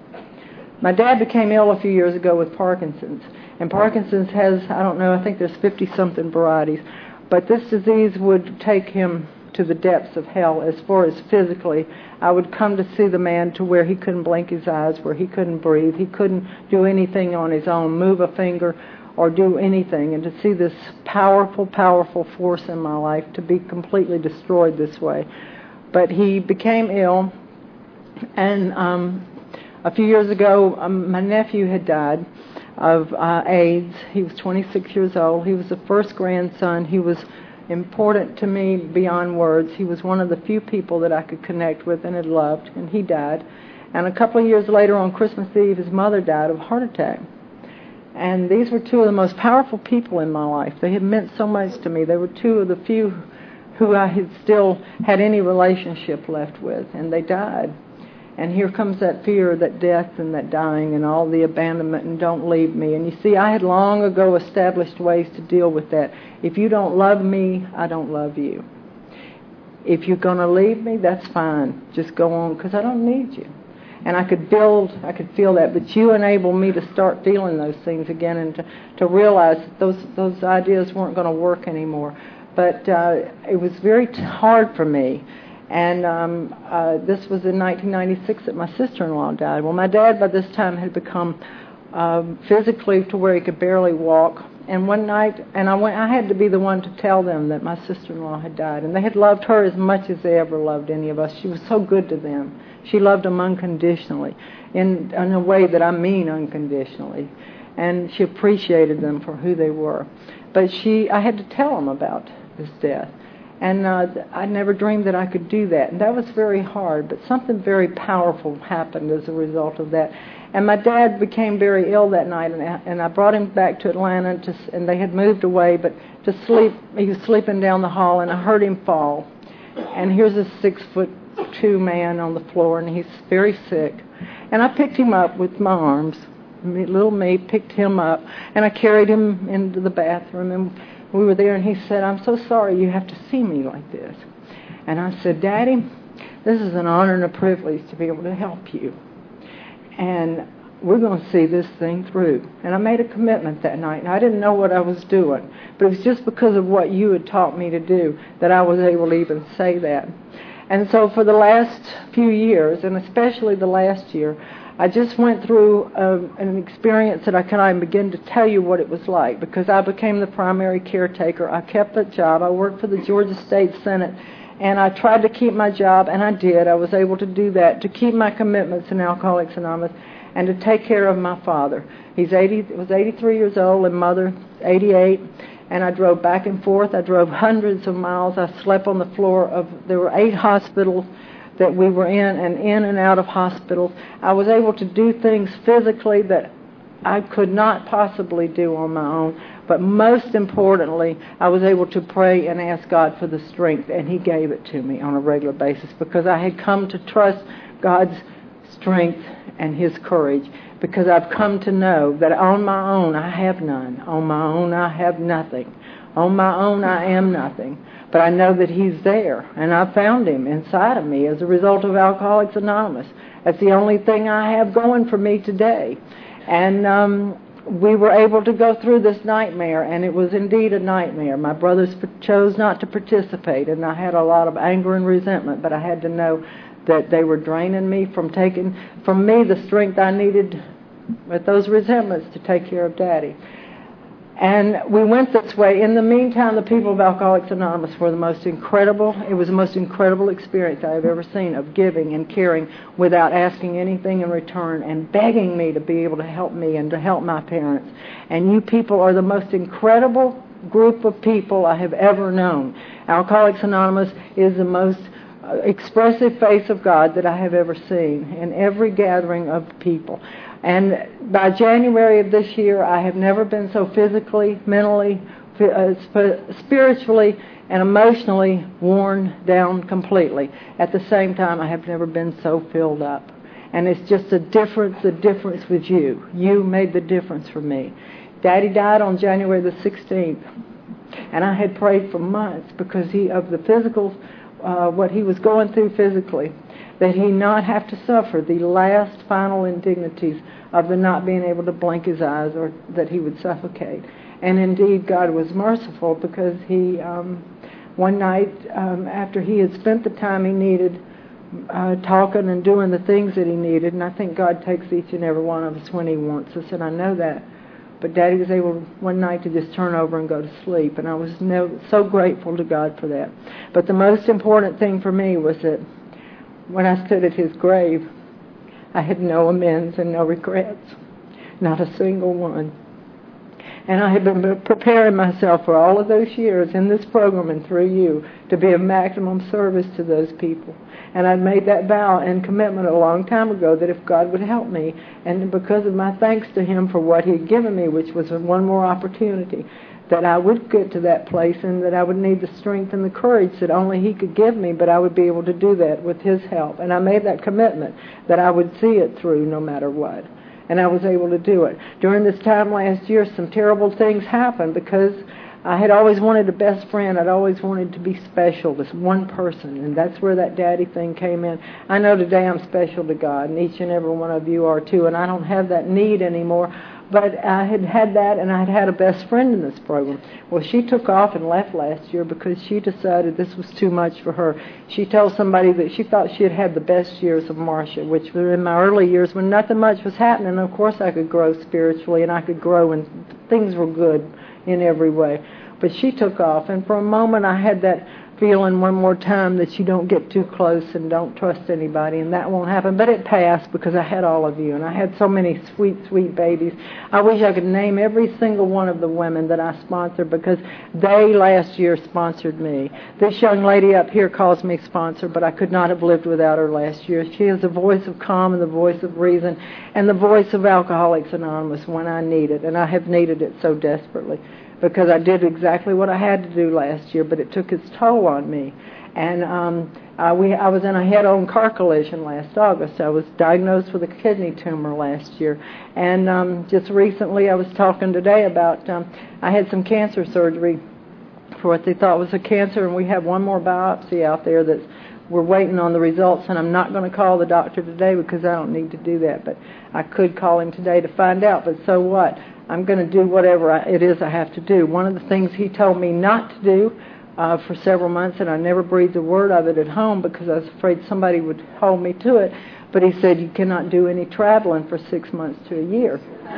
[SPEAKER 1] my dad became ill a few years ago with Parkinson's. And Parkinson's has, I don't know, I think there's fifty-something varieties. But this disease would take him to the depths of hell as far as physically. I would come to see the man to where he couldn't blink his eyes, where he couldn't breathe. He couldn't do anything on his own, move a finger or do anything. And to see this powerful, powerful force in my life to be completely destroyed this way. But he became ill, and um, a few years ago, um, my nephew had died of uh, AIDS. He was twenty-six years old. He was the first grandson. He was important to me beyond words. He was one of the few people that I could connect with and had loved, and he died. And a couple of years later, on Christmas Eve, his mother died of a heart attack. And these were two of the most powerful people in my life. They had meant so much to me. They were two of the few who I had still had any relationship left with, and they died. And here comes that fear, that death and that dying and all the abandonment and don't leave me. And you see, I had long ago established ways to deal with that. If you don't love me, I don't love you. If you're going to leave me, that's fine. Just go on, because I don't need you. And I could build, I could feel that. But you enabled me to start feeling those things again and to, to realize that those, those ideas weren't going to work anymore. But uh, it was very t- hard for me. And um, uh, this was in nineteen ninety-six that my sister-in-law died. Well, my dad by this time had become um, physically to where he could barely walk. And one night, and I went, I had to be the one to tell them that my sister-in-law had died. And they had loved her as much as they ever loved any of us. She was so good to them. She loved them unconditionally, in, in a way that I mean unconditionally. And she appreciated them for who they were. But she, I had to tell them about this death. And uh, I never dreamed that I could do that. And that was very hard, but something very powerful happened as a result of that. And my dad became very ill that night, and I, and I brought him back to Atlanta, to, and they had moved away, but to sleep, he was sleeping down the hall, and I heard him fall. And here's a six-foot-two man on the floor, and he's very sick. And I picked him up with my arms, me, little me, picked him up, and I carried him into the bathroom, and we were there, and he said, "I'm so sorry you have to see me like this." And I said, "Daddy, this is an honor and a privilege to be able to help you. And we're going to see this thing through." And I made a commitment that night, and I didn't know what I was doing, but it was just because of what you had taught me to do that I was able to even say that. And so for the last few years, and especially the last year, I just went through um, an experience that I cannot even begin to tell you what it was like, because I became the primary caretaker. I kept that job. I worked for the Georgia State Senate, and I tried to keep my job, and I did. I was able to do that, to keep my commitments in Alcoholics Anonymous, and to take care of my father. He's eighty, was eighty-three years old, and mother, eighty-eight, and I drove back and forth. I drove hundreds of miles. I slept on the floor of, there were eight hospitals that we were in, and in and out of hospitals. I was able to do things physically that I could not possibly do on my own, but most importantly, I was able to pray and ask God for the strength, and He gave it to me on a regular basis, because I had come to trust God's strength and His courage, because I've come to know that on my own I have none. On my own I have nothing. On my own I am nothing. But I know that He's there, and I found Him inside of me as a result of Alcoholics Anonymous. That's the only thing I have going for me today. And um, we were able to go through this nightmare, and it was indeed a nightmare. My brothers chose not to participate, and I had a lot of anger and resentment, but I had to know that they were draining me from taking from me the strength I needed with those resentments to take care of Daddy. And we went this way. In the meantime, the people of Alcoholics Anonymous were the most incredible, it was the most incredible experience I have ever seen of giving and caring without asking anything in return, and begging me to be able to help me and to help my parents. And you people are the most incredible group of people I have ever known. Alcoholics Anonymous is the most uh, expressive face of God that I have ever seen in every gathering of people. And by January of this year, I have never been so physically, mentally, uh, spiritually, and emotionally worn down completely. At the same time, I have never been so filled up. And it's just a difference, the difference with you. You made the difference for me. Daddy died on January the sixteenth, and I had prayed for months because he of the physical, uh, what he was going through physically, that he not have to suffer the last final indignities of the not being able to blink his eyes, or that he would suffocate. And indeed, God was merciful, because he, um, one night um, after he had spent the time he needed uh, talking and doing the things that he needed, and I think God takes each and every one of us when He wants us, and I know that. But Daddy was able one night to just turn over and go to sleep, and I was no, so grateful to God for that. But the most important thing for me was that when I stood at his grave, I had no amends and no regrets, not a single one. And I had been preparing myself for all of those years in this program and through you to be of maximum service to those people. And I'd made that vow and commitment a long time ago that if God would help me, and because of my thanks to Him for what He had given me, which was one more opportunity, that I would get to that place, and that I would need the strength and the courage that only He could give me, but I would be able to do that with His help. And I made that commitment that I would see it through no matter what. And I was able to do it. During this time last year, some terrible things happened, because I had always wanted a best friend. I'd always wanted to be special, this one person, and that's where that Daddy thing came in. I know today I'm special to God, and each and every one of you are too, and I don't have that need anymore. But I had had that, and I had had a best friend in this program. Well, she took off and left last year because she decided this was too much for her. She told somebody that she thought she had had the best years of Marcia, which were in my early years when nothing much was happening. Of course, I could grow spiritually, and I could grow, and things were good in every way. But she took off, and for a moment I had that feeling one more time that you don't get too close and don't trust anybody, and that won't happen. But it passed, because I had all of you, and I had so many sweet, sweet babies. I wish I could name every single one of the women that I sponsored, because they last year sponsored me. This young lady up here calls me sponsor, but I could not have lived without her last year. She is the voice of calm and the voice of reason and the voice of Alcoholics Anonymous when I need it, and I have needed it so desperately, because I did exactly what I had to do last year, but it took its toll on me. And um, uh, we, I was in a head-on car collision last August. I was diagnosed with a kidney tumor last year. And um, just recently I was talking today about, um, I had some cancer surgery for what they thought was a cancer, and we have one more biopsy out there that's we're waiting on the results, and I'm not going to call the doctor today because I don't need to do that, but I could call him today to find out, but so what? I'm going to do whatever I, it is I have to do. One of the things he told me not to do uh, for several months, and I never breathed a word of it at home because I was afraid somebody would hold me to it, but he said you cannot do any traveling for six months to a year.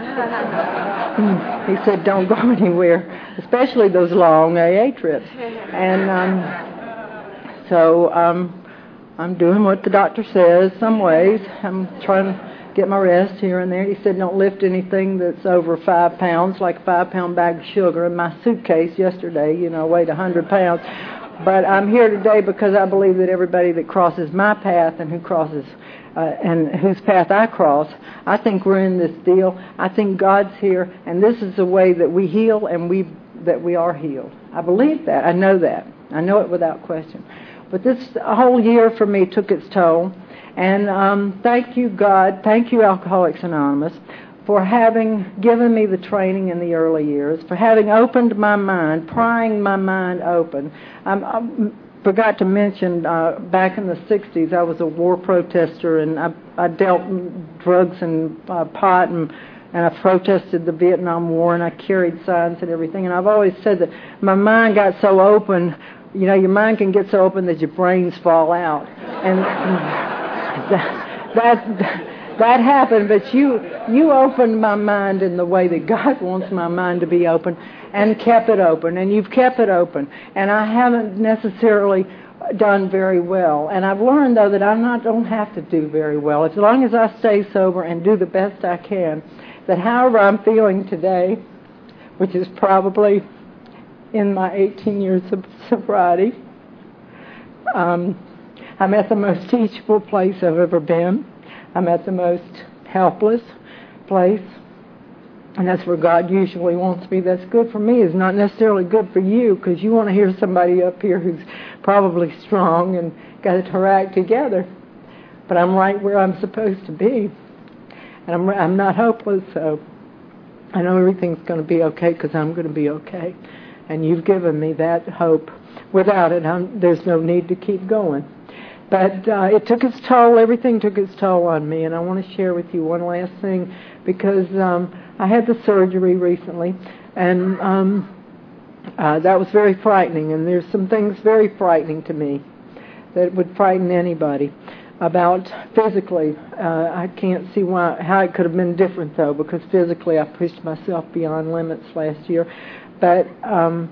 [SPEAKER 1] He said don't go anywhere, especially those long A A trips. And um So um, I'm doing what the doctor says some ways. I'm trying to get my rest here and there. He said don't lift anything that's over five pounds, like a five-pound bag of sugar. In my suitcase yesterday, you know, weighed one hundred pounds. But I'm here today because I believe that everybody that crosses my path and who crosses uh, and whose path I cross, I think we're in this deal. I think God's here, and this is the way that we heal and we that we are healed. I believe that. I know that. I know it without question. But this whole year for me took its toll. And um, thank you, God, thank you, Alcoholics Anonymous, for having given me the training in the early years, for having opened my mind, prying my mind open. Um, I forgot to mention, uh, back in the sixties, I was a war protester, and I, I dealt drugs and uh, pot, and, and I protested the Vietnam War, and I carried signs and everything. And I've always said that my mind got so open. You know, your mind can get so open that your brains fall out. And that, that, that happened, but you you opened my mind in the way that God wants my mind to be open, and kept it open, and you've kept it open. And I haven't necessarily done very well. And I've learned, though, that I not don't have to do very well. As long as I stay sober and do the best I can, that however I'm feeling today, which is probably in my eighteen years of sobriety, um, I'm at the most teachable place I've ever been. I'm at the most helpless place, and that's where God usually wants me. That's good for me. It's not necessarily good for you, because you want to hear somebody up here who's probably strong and got it her act together. But I'm right where I'm supposed to be, and I'm I'm not hopeless. So I know everything's going to be okay, because I'm going to be okay. And you've given me that hope. Without it, I'm, there's no need to keep going. But uh, it took its toll. Everything took its toll on me. And I want to share with you one last thing, because um, I had the surgery recently, and um, uh, that was very frightening. And there's some things very frightening to me that would frighten anybody about physically. Uh, I can't see why how it could have been different, though, because physically I pushed myself beyond limits last year. But um,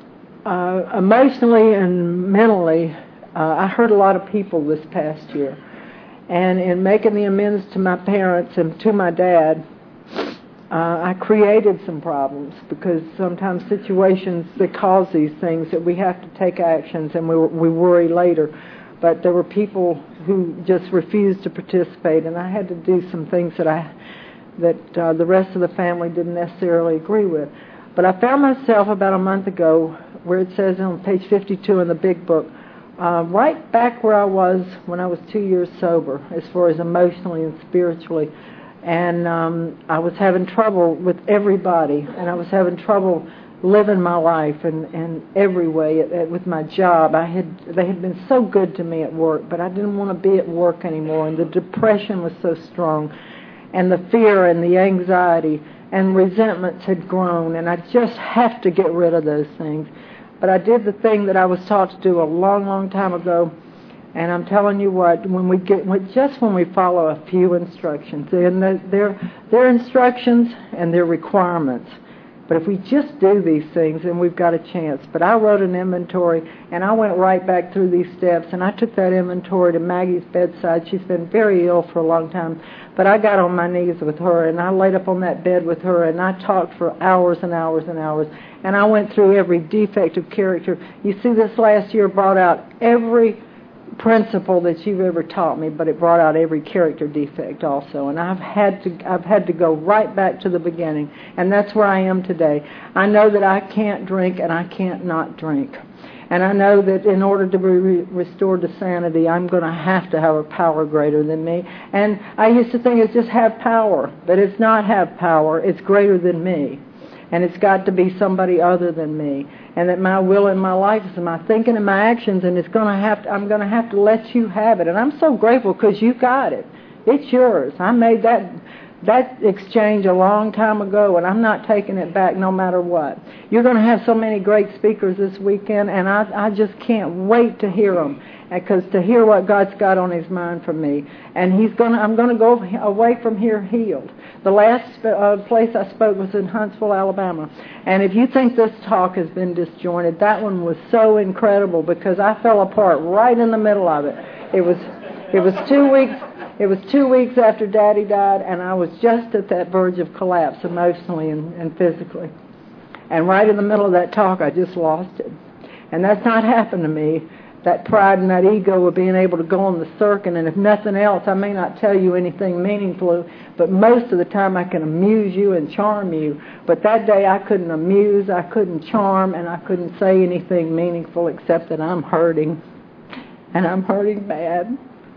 [SPEAKER 1] uh, emotionally and mentally, uh, I hurt a lot of people this past year. And in making the amends to my parents and to my dad, uh, I created some problems, because sometimes situations that cause these things that we have to take actions and we, we worry later. But there were people who just refused to participate, and I had to do some things that I that uh, the rest of the family didn't necessarily agree with. But I found myself about a month ago, where it says on page fifty-two in the big book, uh, right back where I was when I was two years sober, as far as emotionally and spiritually. And um, I was having trouble with everybody, and I was having trouble living my life in, in every way. At, at, with my job, I had they had been so good to me at work, but I didn't want to be at work anymore, and the depression was so strong, and the fear and the anxiety and resentments had grown, and I just have to get rid of those things. But I did the thing that I was taught to do a long, long time ago, and I'm telling you what, when we get, just when we follow a few instructions, and they're, they're instructions and they're requirements. But if we just do these things, then we've got a chance. But I wrote an inventory, and I went right back through these steps, and I took that inventory to Maggie's bedside. She's been very ill for a long time. But I got on my knees with her, and I laid up on that bed with her, and I talked for hours and hours and hours. And I went through every defect of character. You see, this last year brought out every principle that you've ever taught me, but it brought out every character defect also. And I've had to I've had to go right back to the beginning, and that's where I am today. I know that I can't drink, and I can't not drink. And I know that in order to be re- restored to sanity, I'm going to have to have a power greater than me. And I used to think it's just have power, but it's not have power. It's greater than me. And it's got to be somebody other than me. And that my will and my life is my thinking and my actions, and it's going to have to, I'm going to have to let you have it. And I'm so grateful because you got it. It's yours. I made that that exchange a long time ago, and I'm not taking it back no matter what. You're going to have so many great speakers this weekend, and I, I just can't wait to hear them, because to hear what God's got on His mind for me. And He's going to, I'm going to go away from here healed. The last uh, place I spoke was in Huntsville, Alabama. And if you think this talk has been disjointed, that one was so incredible because I fell apart right in the middle of it. It was, it was two weeks. It was two weeks after Daddy died, and I was just at that verge of collapse emotionally and, and physically. And right in the middle of that talk, I just lost it. And that's not happened to me. That pride and that ego of being able to go on the circuit, and if nothing else, I may not tell you anything meaningful, but most of the time I can amuse you and charm you. But that day I couldn't amuse, I couldn't charm, and I couldn't say anything meaningful except that I'm hurting. And I'm hurting bad.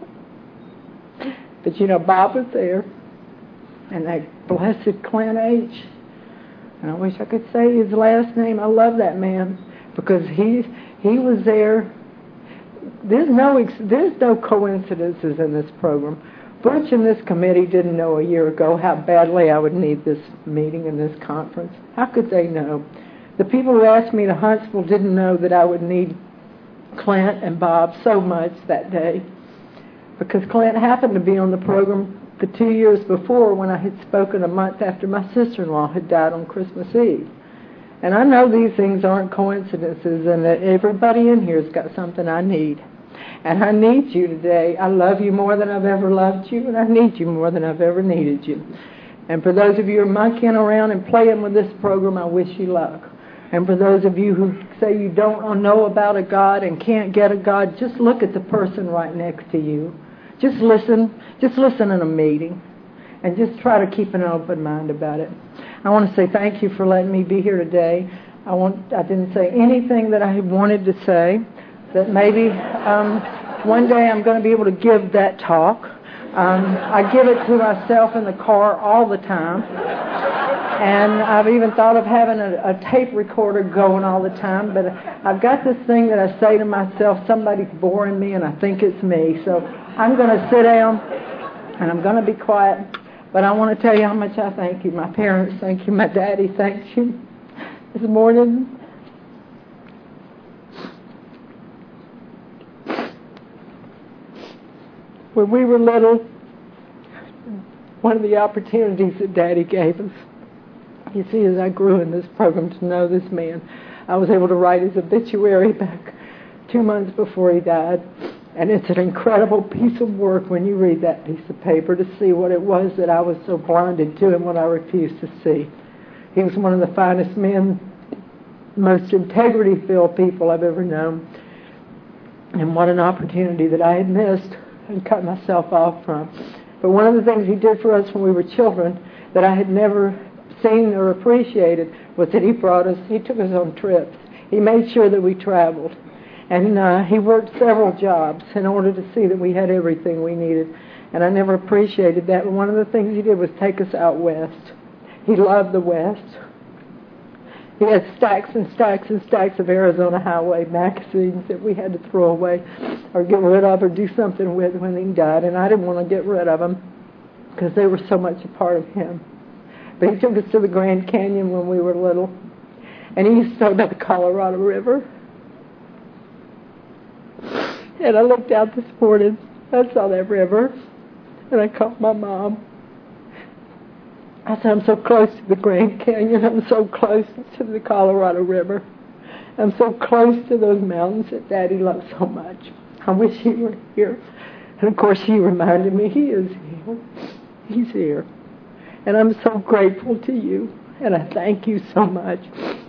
[SPEAKER 1] But you know, Bob was there, and that blessed Clint H. And I wish I could say his last name. I love that man because he he was there. There's no ex- there's no coincidences in this program. Butch and this committee didn't know a year ago how badly I would need this meeting and this conference. How could they know? The people who asked me to Huntsville didn't know that I would need Clint and Bob so much that day. Because Clint happened to be on the program the two years before when I had spoken a month after my sister-in-law had died on Christmas Eve. And I know these things aren't coincidences and that everybody in here has got something I need. And I need you today. I love you more than I've ever loved you, and I need you more than I've ever needed you. And for those of you who are monkeying around and playing with this program, I wish you luck. And for those of you who say you don't know about a God and can't get a God, just look at the person right next to you. Just listen. Just listen in a meeting. And just try to keep an open mind about it. I want to say thank you for letting me be here today. I want. I didn't say anything that I had wanted to say. That maybe um, one day I'm going to be able to give that talk. Um, I give it to myself in the car all the time. And I've even thought of having a, a tape recorder going all the time. But I've got this thing that I say to myself, somebody's boring me and I think it's me. So I'm going to sit down and I'm going to be quiet. But I want to tell you how much I thank you. My parents thank you. My daddy thanks you. This morning, when we were little, one of the opportunities that Daddy gave us, you see, as I grew in this program to know this man, I was able to write his obituary back two months before he died. And it's an incredible piece of work when you read that piece of paper to see what it was that I was so blinded to and what I refused to see. He was one of the finest men, most integrity-filled people I've ever known. And what an opportunity that I had missed and cut myself off from. But one of the things he did for us when we were children that I had never seen or appreciated was that he brought us, he took us on trips. He made sure that we traveled. And uh, he worked several jobs in order to see that we had everything we needed. And I never appreciated that. But one of the things he did was take us out west. He loved the West. He had stacks and stacks and stacks of Arizona Highway magazines that we had to throw away or get rid of or do something with when he died. And I didn't want to get rid of them because they were so much a part of him. But he took us to the Grand Canyon when we were little. And he used to talk about the Colorado River. And I looked out this morning, I saw that river, and I called my mom. I said, I'm so close to the Grand Canyon, I'm so close to the Colorado River. I'm so close to those mountains that Daddy loves so much. I wish he were here. And of course he reminded me he is here. He's here. And I'm so grateful to you, and I thank you so much.